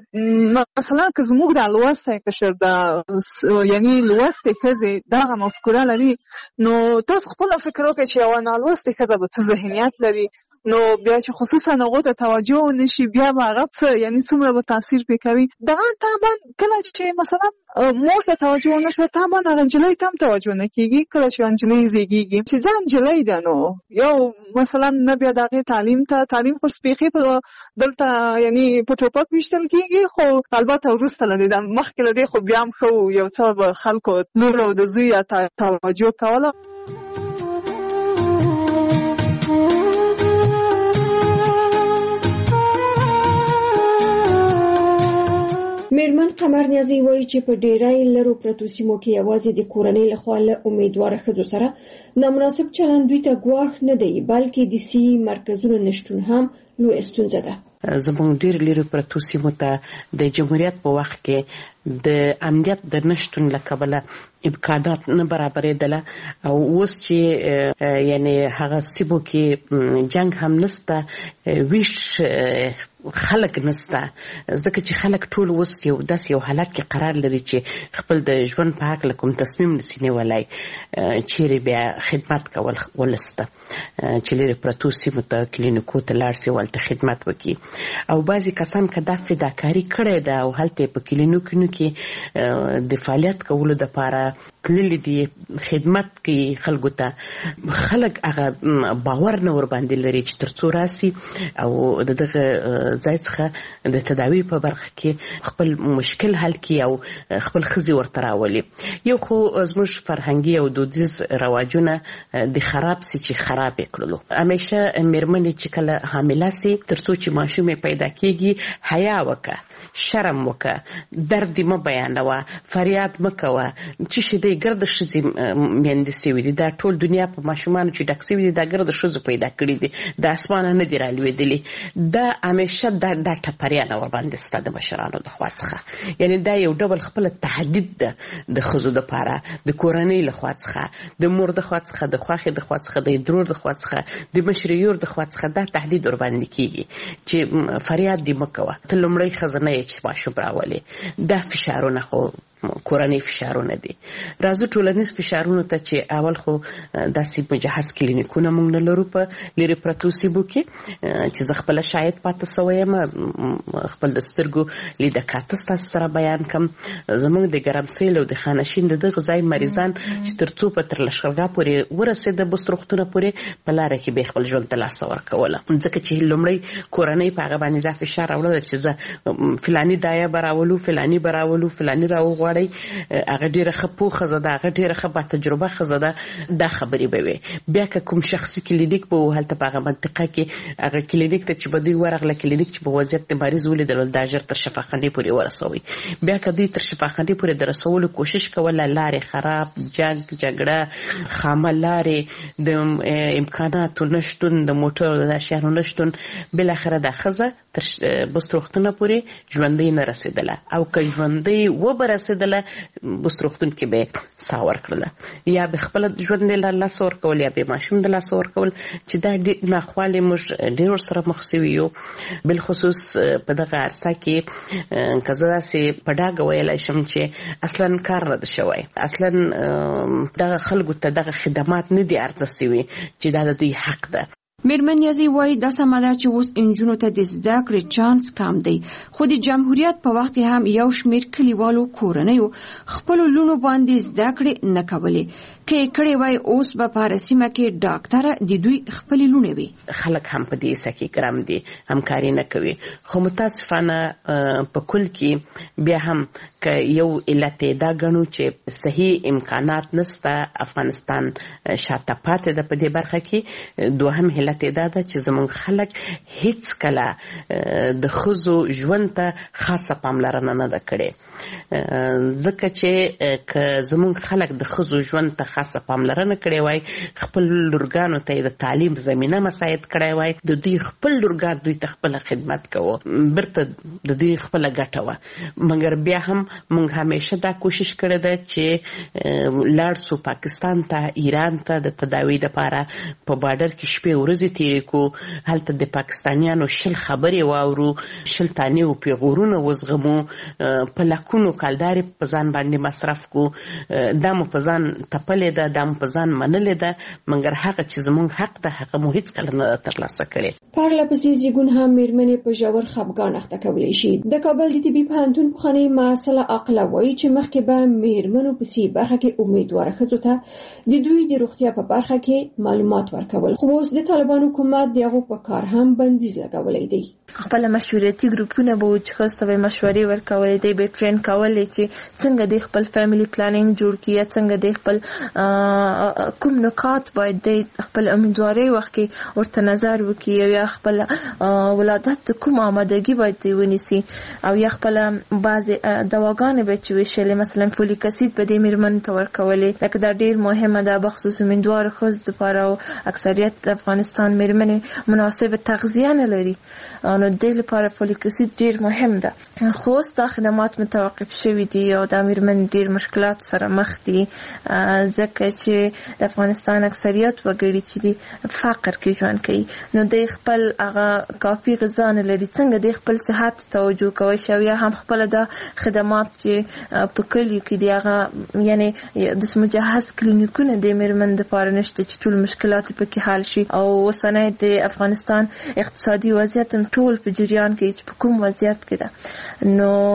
مثلا که زموږ د لوستی قشر د یعنی لوستې ښځې دغه مفکوره لري نو تاسو خپله فکر وکړئ چې یوه نالوستې ښځه به څه ذهنیت لري نو بیا چې خصوصا هغو ته توجه ونشي بیا به هغه څه یعنې څومره به تاثیر پرې کوي. دغه طبعا کله چې مثلا مور ته توجه ونه شوه طبعا هغه نجلۍ ته هم توجه نه کېږي. کله چې نجلۍ زېږېږي چې ځه نجلۍ ده نو یو مثلا نه بیا د هغې تعلیم ته تعلیم خو سپېښې په دلته یعنې په ټوپک ویشتل کېږي، خو البته وروسته له دې ده مخکې له دې خو بیا هم ښه و یو څه به خلکو لور او د زوی توجه کوله. میرمن قمر نیازی وایي چې په ډېری لرو پرتو سیمو کې یوازې د کورنۍ لخوا له امیدواره ښځو سره نامناسب چلند دوی ته ګواښ نه دی بلکې د صحي مرکزونو نشتون هم لویه ستونزه ده. زموږ ډېر لرې پرتو سیمو ته د جمهوریت په وخت کې د امنیت د نشتون له کبله امکانات نه برابرېدله او اوس چې یعنې هغه سیمو کې جنګ هم نسته، ویش خلک نسته، ځکه چې خلک ټول اوس یو داسې یو حالت کې قرار لري چې خپل د ژوند په هکله کوم تصمیم نسي نیولی چیرې بیا خدمت کول ولسته چې لرې پرتو سیمو ته کلینیکو ته لاړ سي هلته خدمت وکړي. او بعضې کسان که دا فداکاري کړې ده او هلته په کلینیکونو کې د فعالیت کولو دپاره تللي دي خدمت کوي خلکو ته، خلک هغه باور نه ورباندې لري چې تر څو راسي او د دغه ځای څخه د تداوی په برخه کې خپل مشکل حل کړي او خپل ښځې ورته راولي. یو خو زموږ فرهنګي او دودیز رواجونه د خراب سي چې خراب یې کړلو. همیشه مېرمنې چې کله حامله سي تر څو چې ماشوم یې پیدا کېږي حیا وکړه، شرم وکړه، درد یې مه بیانوه، فریاد مه کوه. چې شي دی ګرده ښځې میندې سوي دي، دا ټول دنیا په ماشومانو چې ډک سوي دي دا ګرده ښځو پیدا کړي دي، د اسمانه نه دي رالوېدلي. دا همیشه دا دا ټپریانه ورباندې سته د مشرانو د خوا څخه. یعنې دا یو ډول خپله تهدید ده د ښځو دپاره د کورنۍ له خوا څخه، د مور د خوا څخه، د خوښې د خوا څخه، د درور د خوا څخه، د مشرې یور د خوا څخه دا تهدید ورباندې کېږي چې فریاد دې مه کوه، ته لومړی ښځه نه یې چې ماشوم راولې. دا فشارونه خو کورنۍ فشارونه دي. راځو ټولنیز فشارونو ته چې اول خو داسې مجهز کلینیکونه موږ نه لرو په لرې پرتو سیمو کې چې زه خپله شاید پاتې سوی یم، خپل د سترګو لیده کاته ستاسو سره بیان کړم. زموږ د ګرمسیل او د خانشین د دغه ځای مریضان چې تر څو په تر لښکرګاه پورې ورسېده بست روغتونه پورې په لاره کې به خپل ژوند ته لاسه ورکوله، ځکه چې لومړی کورنۍ په هغه باندې دا فشار راوړله چې زه فلاني دایه به راولو، فلاني به راولو، فلاني راوغواړو، هغه ډیره ښه پوه ښځه ده، هغه ډیره ښه با تجربه ښځه ده. دا خبرې به وي. بیا که کوم شخصي کلینیک به و هلته په هغه منطقه کې هغه کلینیک ته چې به دوی ورغله، کلینیک چې په وضعیت د مریض ولیدل دا ژر تر شفاخانې پورې ورسوي. بیا که دوی تر شفاخانې پورې د رسولو کوشش کوله، لارې خراب، جنګ جګړه، خامه لارې، د امکاناتو نشتون، د موټرو د اشیانو نشتون، بالاخره دا ښځه تر بست روغتونه پورې ژوندۍ نه رسېدله. او که ژوندۍ وبه رسېدله بست روغتون کې به ساه ورکړله، یا به خپله ژوند له لاسه ورکول، یا به ماشوم د لاسه ورکول، چې دا ناخوالې موږ ډېر ورسره مخ سوي یو. بالخصوص په دغه عرصه کې که زه داسې په ډاګه ویلی شم چې اصلا کار نه ده شوی، اصلا دغه خلکو ته دغه خدمات نه دي عرضه سوي چې دا د دوی حق ده. میرمن نیازی وایي دا سمه ده چې اوس نجونو ته د زده کړې چانس کم دی، خو د جمهوریت په وخت کې هم یو شمېر کلیوالو کورنیو خپلو لوڼو باندې زده کړې نه کولې. که یې کړې وای اوس به په هره سیمه کې ډاکټره د دوی خپلې لوڼې وي. خلک هم په دې حصه کې ګرم دي، همکاري نه کوي. خو متاسفانه په کل کې بیا هم که یو علت دا ګڼو چې صحیح امکانات نسته، افغانستان شاته پاتې ده په دې برخه کې. دوهم علت دا ده چې زموږ خلک هیڅ کله د ښځو ژوند ته خاصه پاملرنه نه ده کړې، ځکه چې که زموږ خلک د ښځو ژوند ته خاصه پاملرنه کړې وای، خپل لورګانو ته د تعلیم زمینه مساعد کړی وای، د دوی خپل لورګان دوی ته خپله خدمت کوو، برته د دوی خپله ګټه وه. مګر بیا هم موږ همیشه دا کوشش کړې ده چې لاړ سو پاکستان ته، ایران ته د تداوی دپاره. په بارډر کې شپې ورځې تیرې کو، هلته د پاکستانیانو شل خبرې واورو، شل تانې و پیغورونه وزغمو، په لکو لکونو کلدارې په ځان باندې مصرف کو، دا مو په ځان تپلې ده، دا مو په ځان منلې ده، مګر هغه چې زموږ حق ده هغه مو هیڅکله نه ترلاسه کړی. پرله پسې زیږون هم میرمنې په ژور خفګان اخته کولی شي. د کابل د طبي پوهنتون پخوانۍ محصله عاقله وایي چې مخکې به میرمنو په سي برخه کې امیدواره ښځو ته د دوی د روغتیا په برخه کې معلومات ورکول، خو اوس د طالبانو حکومت د هغو په کار هم بندیز لګولی دی. خپل مشورتي ګروپونه به چې ښځو ته مشورې ورکولې دی، به ټرین کولې چې څنګه د خپل فیملی پلانینګ جوړ کړي، څنګه د خپل کوم نکات باید د خپل امیدوارۍ وخت کې ورته نظر وکړي، یا خپل ولادت کوم آمادګي باید ونیسي، او یا خپل بعضې دواګانې به چې ویشلې، مثلا فولیک اسید به دې میرمنو ته ورکولې، لکه دا ډېر مهمه ده بخصوص امیندواره ښځو دپاره، او اکثریت د افغانستان میرمنې مناسب تغذیه نه لري، نو د دې لپاره فولیک اسید ډېر مهم ده. خو اوس دا خدمات متوقف شوي دي او دا میرمنې ډېر مشکلات سره مخ دي، ځکه چې د افغانستان اکثریت وګړي چې دي فقر کې ژوند کوي، نو د خپل هغه کافي غذا نه لري، څنګه د خپل صحت توجه کوي شي، او یا هم خپل د خدمات چې په کلیو کې دي هغه یعنې د مجهز کلینیکونه د میرمنو دپاره نشته چې ټول مشکلات پکې حل شي. او اوسنی د افغانستان اقتصادي وضعیت هم ټول په جریان کې چې په کوم وضعیت کې ده،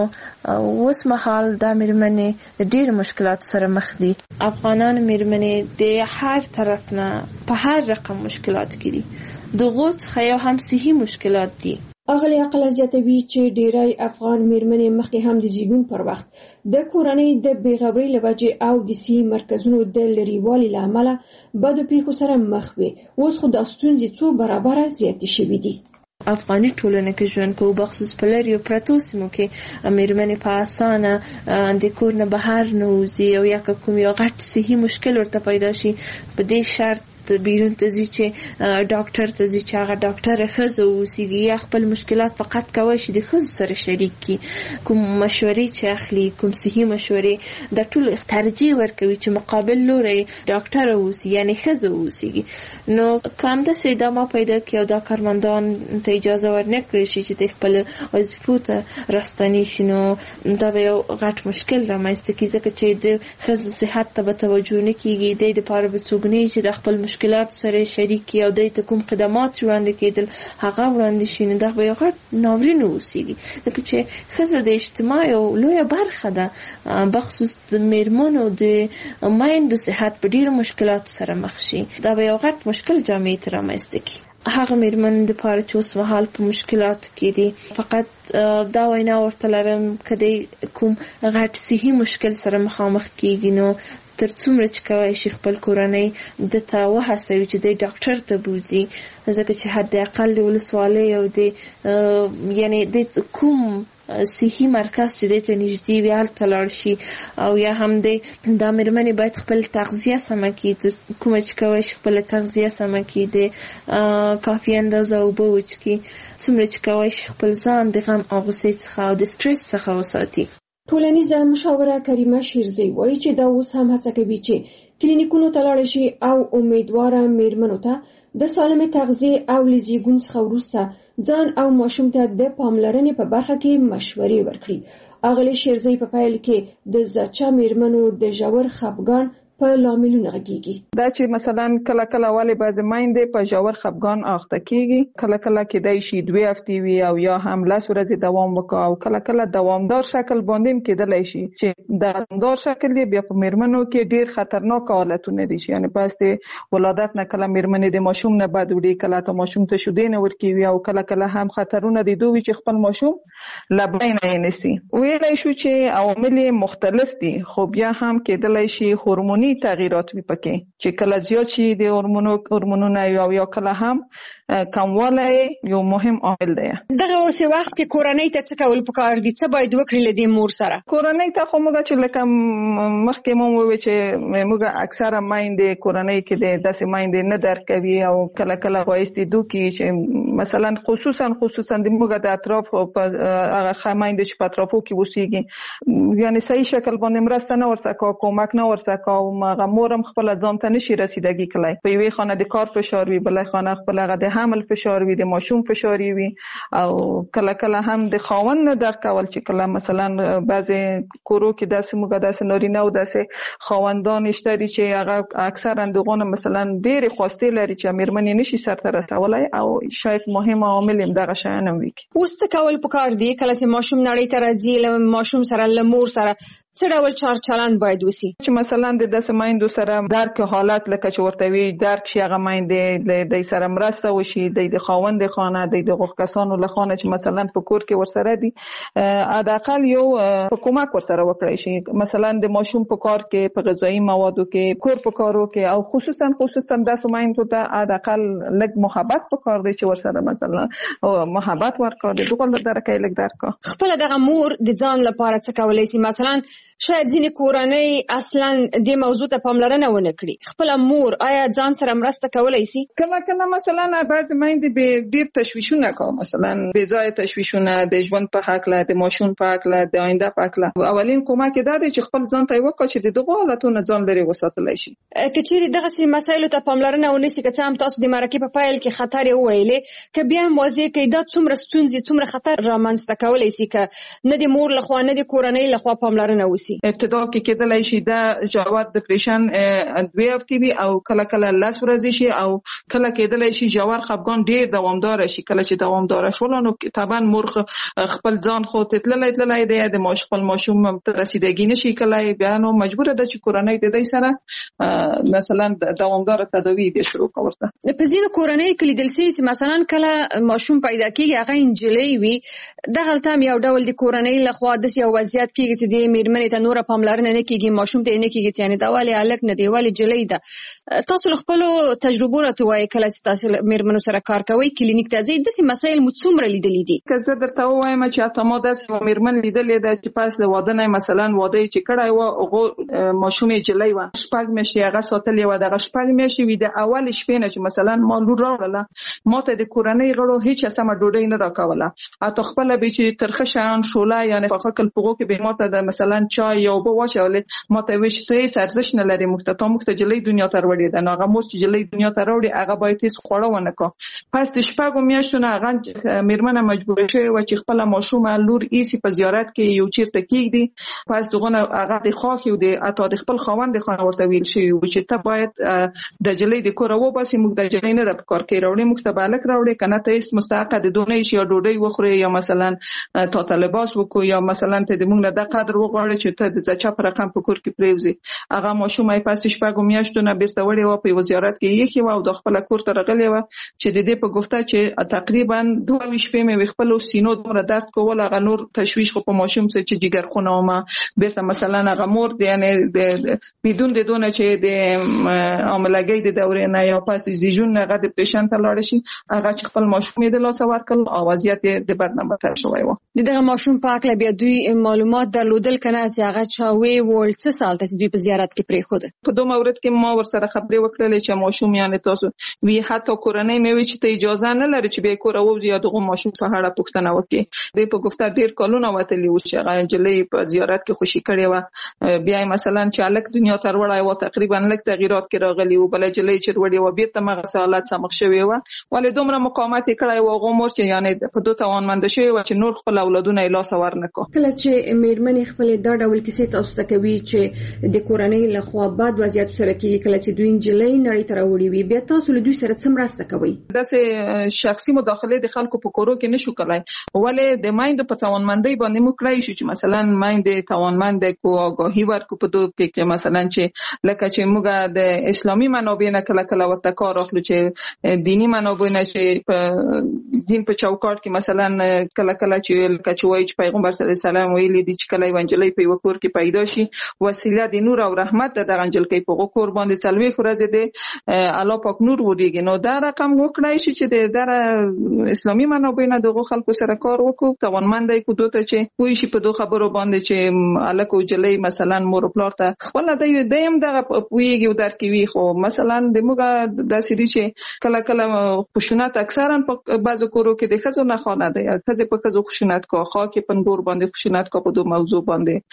نو اوس مهال دا میرمنې د ډېرو مشکلاتو سره مخ دي. افغانان میرمنې د هر طرف نه په هر رقم مشکلات کې دي، دغو څخه یو هم صحي مشکلات دي. اغلی عقله زیاتوي چې ډیری افغان میرمنې مخکې هم د زیږون پر وخت د کورنۍ د بېغورۍ له وجې او د صحي مرکزونو د لرېوالي له امله بدو پیښو سره مخ وي، اوس خو دا ستونزې څو برابره زیاتې شوي دي. افغاني ټولنه کې ژوند کوو، بخصوص په لرې او پرتو سیمو کې میرمنې په اسانه د کور نه بهر نه وځي، او یا که کوم یو غټ صحي مشکل ورته پیدا شي په دې شرط بیرون ته ځي چې ډاکټر ته ځي چې هغه ډاکټره ښځه واوسېږي، یا خپل مشکلات فقط کولی شي د ښځو سره شریک کړي، کوم مشورې چې اخلي، کوم صحي مشورې، دا ټول ترجیح ورکوي چې مقابل لوری ډاکټره واوسي یعنې ښځه واوسېږي. نو که همداسې ادامه پیدا کړي او دا کارمندان ته اجازه ورنه کړي شي چې د خپل وظیفو ته راستنې شي، نو دا به یو غټ مشکل رامنځته کړي، ځکه چې د ښځو صحت ته به توجه نه کېږي، دی دپاره به څوک نه چې د خپل مشکلات سره شریک کی، او د کوم خدمات وړاندې کېدل هغه وړاندې شي، نو دا به یو غټ ناورین اوسېږي، ځکه چې ښځه د اجتماع یو لویه برخه ده، بخصوص د میرمنو د میندو صحت په ډېرو مشکلاتو سره مخ شي، دا به یو غټ مشکل جامعې ته رامنځته کړي. هغه میرمن دپاره چې اوس مهال په مشکلاتو کې دي، فقط دا وینا ورته لرم که د کوم غټ صحي مشکل سره مخامخ کېږي، نو تر څومره چې کولی شي خپل کورنۍ د ته وهڅوي چې دی ډاکټر ته بوځي، ځکه چې حد اقل د ولسوالۍ او د یعنې د کوم صحي مرکز چې دی ته نږدې وي هلته لاړ شي، او یا هم دی دا میرمنې باید خپل تغذیه سمه کړي، کومه چې کولی شي خپله تغذیه سمه کړي، د کافي اندازه اوبه وڅښي، څومره چې کولی شي خپل ځان د غم او غوسې څخه او د سټرس څخه وساتي. ټولنیزه مشاوره کریمه شیرزی وایي چې دا اوس هم هڅه کوي چې کلینیکونو ته لاړ شي او امیدواره میرمنو ته د سالمې تغذیې او له زیږون څخه وروسته ځان او ماشوم ته د پاملرنې په برخه کې مشورې ورکړي. اغلی شیرزی په پیل کې د زچا میرمنو د ژور خفګان په لاملونه غږیږي. دا چې مثلا کله کله ولې بعضې میندې په ژور خفګان اخته کېږي، کله کله کېدای شي دوې هفتې وي او یا هم لس ورځې دوام وکړي، او کله کله دوامدار شکل باندې هم کېدلی شي چې د دوامدار شکل دی بیا په میرمنو کې ډېر خطرناک حالتونه دي، یعنې پس د ولادت نه کله میرمنې د ماشوم نه بد وړي، کله ته ماشوم ته شیدې نه ورکوي، او کله کله هم خطرونه د دوی چې خپل ماشوم له بینه یې نیسي. ویلی شو چې عوامل مختلف دي، خو بیا هم کېدلی شي هورموني تغییرات وي پکې چې کله زیات شي د هورمونونه او یا کله هم کموالی یو مهم عامل دی. دغه اوسې وخت کې کورنۍ ته څه کول پکار دي؟ څه باید وکړي له دې مور سره؟ کورنۍ ته خو موږ چې لکه مخکې مو وویل چې موږ اکثره میندې کورنۍ کې د داسې میندې نه درک کوي، او کله کله بایستی دو کې چې مثلا خصوصا خصوصا د موږ د اطراف هغه میندې چې په اطرافو کې اوسېږي، یعنې صحیح شکل باندې مرسته نه ورسره کوي، کومک نه ورسره کوي، هغه مورم خپل ځان ته نشي رسیدګي کولای. په یوې خانه د کار فشار وي، بلې خانه خپل هغه د حمل فشار وي، د ماشوم فشار وي، او کله کله هم د خاوند نه درک کول چې کله مثلا بعضی کورو کې داسې موږ داسې نارینه او داسې خاوندان شته دي چې هغه اکثرا دغه مثلا ډېر خواسته لري چې میرمنې نشي سرته رسولای، او شاید مهم عامل هم دغه شیان وي. اوس څه کول پکار دي کله چې ماشوم نړۍ ته راځي، له ماشوم سره له مور سره څه ډول چار چلند باید وسی؟ چې مثلا د داسې مایندو سره درک حالت لکه چې ورته وی درک شي هغه مایندې د سره مرسته وشي، د خاوند خانه د دغه کسانو له خانه چې مثلا په کور کې ورسره دي حداقل یو حکومت ورسره وکړي شي، مثلا د ماشوم په کار کې په غذایی موادو کې کور په کارو کې، او خصوصا خصوصا د مایندو ته حداقل لږ محبت په کار دی چې ورسره مثلا محبت ورکړي، دغه درکې لږ درک. خپل دغه مور د ځان لپاره څه کولای شي؟ مثلا شاید ځینې کورنۍ اصلا د موضوع ته پاملرنه ونه کړي، خپل مور آیا ځان سره مرسته کولای شي؟ کله کله مثلا بعض مایندې به ډیر تشویشونه کوي، مثلا بې ځای تشویشونه د ژوند په حق له د ماشوم په حق له د آینده په حق له. اولین کومک دا دی چې خپل ځان ته وکړي چې د دغه حالتونو ځان لري وساتلای شي. کچېری دغه سي مسایلو ته پاملرنه ونیسي، که څه هم تاسو د مرکه په فایل کې خطر یې ویلې، که بیا موضوع کې دا څومره ستونزې څومره خطر رامنځته کولای شي که نه د مور لخوا نه د کورنۍ لخوا پاملرنه وسی؟ ابتدا کې کېدلای شي دا جوار ډیپریشن دوه هفتې وي او کله کله لاس ورځي شي، او کله کېدلای شي جوار خپګان ډیر دوامدار شي. کله چې دوامدار شول نو طبعا مور خپل ځان خو تتللای تللای دی د ماش خپل ماشوم ته رسیدګي نشي کولای، بیا نو مجبور ده چې کورنۍ د دې سره مثلا دوامدار تداوی به شروع کړي. په ځینو کورنۍ کې لیدل شوی چې مثلا کله ماشوم پیدا کیږي هغه انجلۍ وي، دغه تام یو ډول د کورنۍ لخوا د یو وضعیت کېږي چې د میرمنې ته نور پاملرنه نه کیږي، ماشوم ته نه کیږي، یعنی دا والی الک نه دی والی جلې ده. تاسو خپل تجربه راته وایي کله چې تاسو میرمنو سره کار کوي کلینیک ته ځئ داسې مسایل مو څومره لیدلې دي؟ که زه درته وایم چې اته ما داسې میرمن لیدلې ده چې پاس له واده نه مثلا واده چې کړای و هغه ماشوم جلې و شپږ میاشتې هغه ساتلې و، دغه شپږ میاشتې وي د اول شپې نه چې مثلا ما لور راوړله ما ته د کورنۍ غړو هیڅ سم ډوډۍ نه راکوله، اته خپل به چې ترخه شان شوله یعنی په خپل پغو کې به ما ته د مثلا چای یو به واچولې ما ته ویش څه ارزش نه لري، مخته مخته جلې دنیا ته وروړي ده، هغه مور چې جلې دنیا ته وروړي هغه باید هیڅ خوړه ونه کو. پس د شپږو میاشتو نه هغه میرمنه مجبور شوه و چې خپل ماشوم لور ایسی په زیارت کې یو چیرته کېږي، پس دغه هغه د خاخ یو د اته د خپل خاوند خانه ورته ویل شي چې ته باید د جلې د کور و باسي، موږ د جلې نه د کار کې وروړي، موږ ته بالک وروړي کنه ته هیڅ مستحق د دونې شي یا ډوډۍ وخوري یا مثلا تا طالباس وکړو یا مثلا ته د موږ نه د قدر وغواړي چې ته د ځچا پر رقم په کور کې پریوزي. هغه ماشوم یې پاس شپږو میاشتو نه بیرته وړي و په وزارت کې یې خو او د خپل کور ته راغلی و چې د دې په گفته چې تقریبا دوه شپې مې خپل سینو دومره درد کول، هغه نور تشویش خو په ماشوم څه چې جګر خونه او ما بیرته مثلا هغه مور دی یعنی بدون د دونه چې د عاملګي د دورې نه یا پاس د جون نه غد پیشنټ لاړ شي، هغه چې خپل ماشوم یې د لاس ورکړ او وضعیت د بدنامه تر شوی و. دغه ماشوم په اړه بیا دوی معلومات درلودل کنه چې هغه چاوي ول څه سال ته دوی په زیارت کې پرې خو ده. په دوه مورد کې ما ور سره خبرې وکړلې چې ماشوم یعنی تاسو وی حتی کورنۍ مې وی چې ته اجازه نه لري چې به کور او زیاده ماشوم په اړه پوښتنه وکړي. دې په گفته ډیر کلونه وتلی و چې هغه جلې په زیارت کې خوشي کړي و، بیا مثلا چې الک دنیا تر وړای و تقریبا لک تغیرات کې راغلی و، بل جلې چې وړي و بیرته مغه حالت سمخ شوی و، ولې دومره مقاومت کړای و غو مور چې یعنی په دوه توانمند شوی و چې نور خپل اولادونه لاس ور نه کو. کله چې میرمنې خپل دا ډول کیسې تاسو ته کوي چې د کورنۍ له خوا بد وضعیت سره کې کله چې دوی جلې نړۍ ته راوړي وي، بیا تاسو له دوی سره څه مرسته کوي؟ داسې شخصي مداخله د خلکو په کورو کې نشو کولای، ولې د مایند په توانمندۍ باندې مو کړی شو چې مثلا مایند توانمند کو آگاهی ورکو په دوه کې مثلا چې لکه چې موږ د اسلامي منابع نه کله کله ورته کار اخلو چې دینی منابع نه چې په دین په چوکاټ کې مثلا کله کله چې لکه چې وایي چې پیغمبر صلی الله علیه وسلم ویلي دي چې کله ایوانجلۍ په وکور کې پیدا شي وسیله د نور او رحمت د انجل کې په کور باندې څلوي خورځ دي الله پاک نور ودیږي. نو دا رقم وکړای شي چې د در اسلامي منابع نه دغه خلکو سره کار وکړو، توانمندای کو دوته چې وایي شي په دوه خبرو باندې چې الکو جلې مثلا مور پلار ته خپل د دیم دغه پویږي او درکوي، خو مثلا د موږ د سړي چې کله کله خشونت اکثرا په بعضو کورو کې د خزو نه خانه ده، خزه په خزو خشونت کو، خاک په نور باندې خشونت کو په دوه موضوع باندې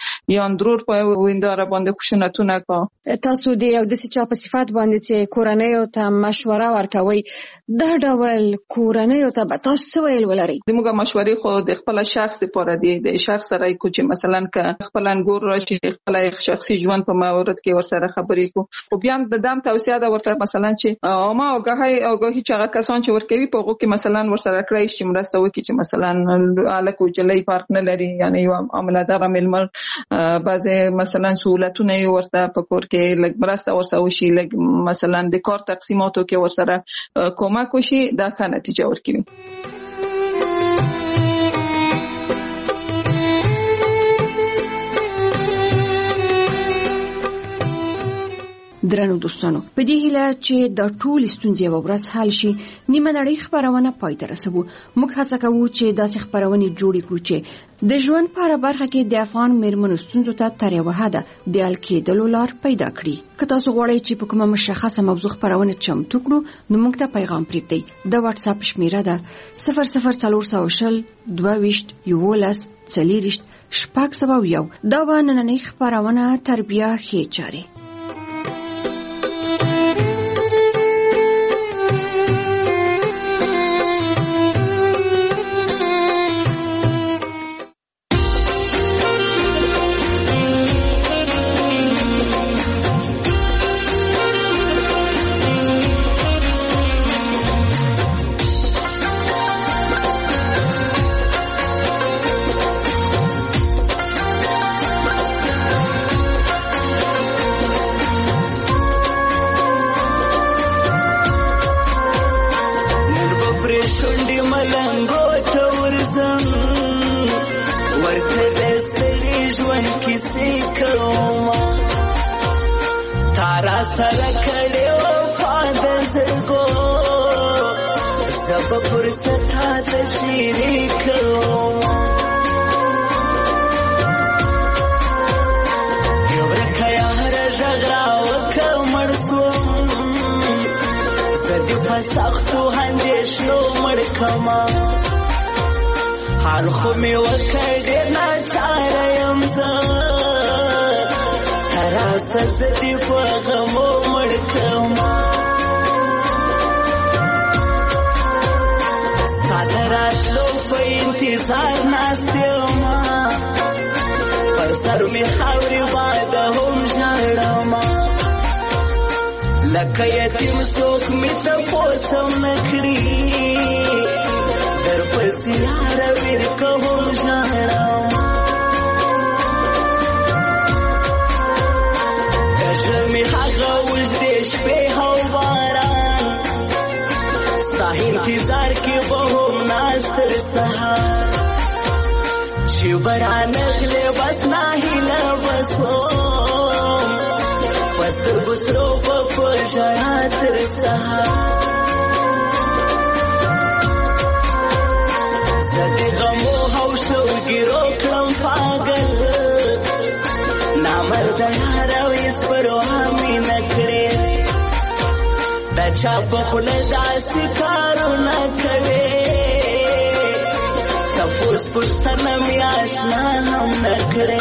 یا اندرور په وینداره باندې خشونتونه کا. تاسو د یو داسې چا په صفات باندې چې کورنۍ ته مشوره ورکوي، دا ډول کورنۍ ته به تاسو څه ویل ولرئ؟ زموږ مشورې خو د خپل شخص لپاره دی، د شخص سره کو چې مثلا ک خپل انګور راشي خپل شخصي ژوند په مورد کې ورسره خبرې کو. خو بیا د دام توصیه ده ورته مثلا چې ما اوګه اوګه چې هغه کسان چې ورکوي په هغه کې مثلا ورسره کړی چې مرسته وکړي چې مثلا الکو جلې فرق نه لري، یعنی یو عمله دغه ململ بعضی مثلا سہولتونه ورته په کور کې لګ مرسته ورسره وشي، لګ مثلا د کار تقسیماتو کې ورسره کومک وشي، دا ښه نتیجه ورکوي. درنو دوستانو، په دې هیله چې د ټول ستونزې یو ورځ حل شي، نیمه نړۍ خبرونه پای ته رسوو. موږ هڅه کوو چې داسې خبرونه جوړې کړو چې د ژوند په اړه برخه کې د افغان میرمنو ستونزو ته تر یوه حده د حل کېدلو لار پیدا کړي. که تاسو غواړئ چې په کومه مشخصه موضوع خبرونه چمتو کړو، نو موږ ته پیغام پرېږدئ. د واتس اپ شمیره ده صفر صفر څلور سوه شل دوه ویشت یولس څلېرویشت شپږ سوه یو. دا به نننۍ خبرونه تر بیا ښې چارې. حال خو می وکړ نه چاره يم زه تراسه زدي په غمو مړ کما ستادرات لو په انتظار ناستم پر سر می خاوري باد هم ژړم لکه یتیم څوک می ته پوسم نکړي در پسې یار ویر کوم ژړم کشه می هغه وژدې شپې هو باران ستا انتظار کې به هم ناست تر سهار چې به رانغلې بس ناهیله بس وم په سترګو سرو به په ژړا تر سهار زدی غمو حوشو گیرو کلم پاگل نامرد یاروی سپرو همی نکری دا چاپ خل داسی کارو نکوی تپوس پشتنمی آشنا هم نکری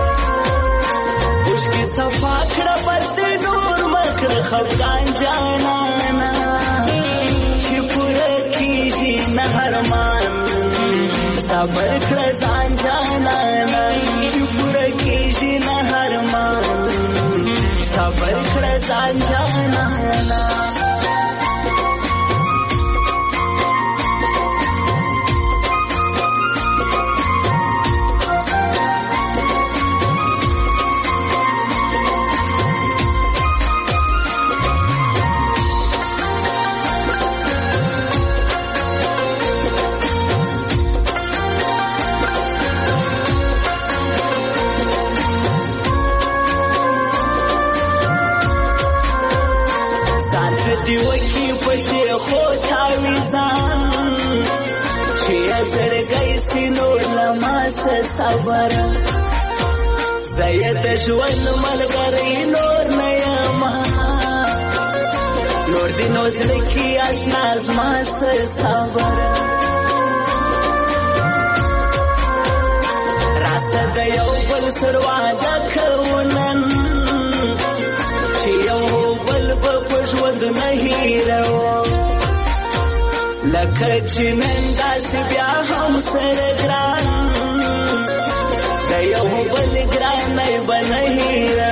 بشکی صفا کڑا بستی نور مکر خفگان جانانا چی پورا کیجی نهرمان صبر کړه ځان جانانا چې پوره کېږي نه هرمان صبر کړه ځان جانانا دی وکی پشی خوتاوی زان چی ازرگی سی نور لماس صبر زید جوان ملگری نور نیاما نور دی نوزلکی اشناز ماس صبر راس راځه د یو بل سر واده کوو نن چې یو بل به په ژوند نه هیروو لکه چې نن داسې بیا هم سره ګران د یو بل ګرانی به نه هیروو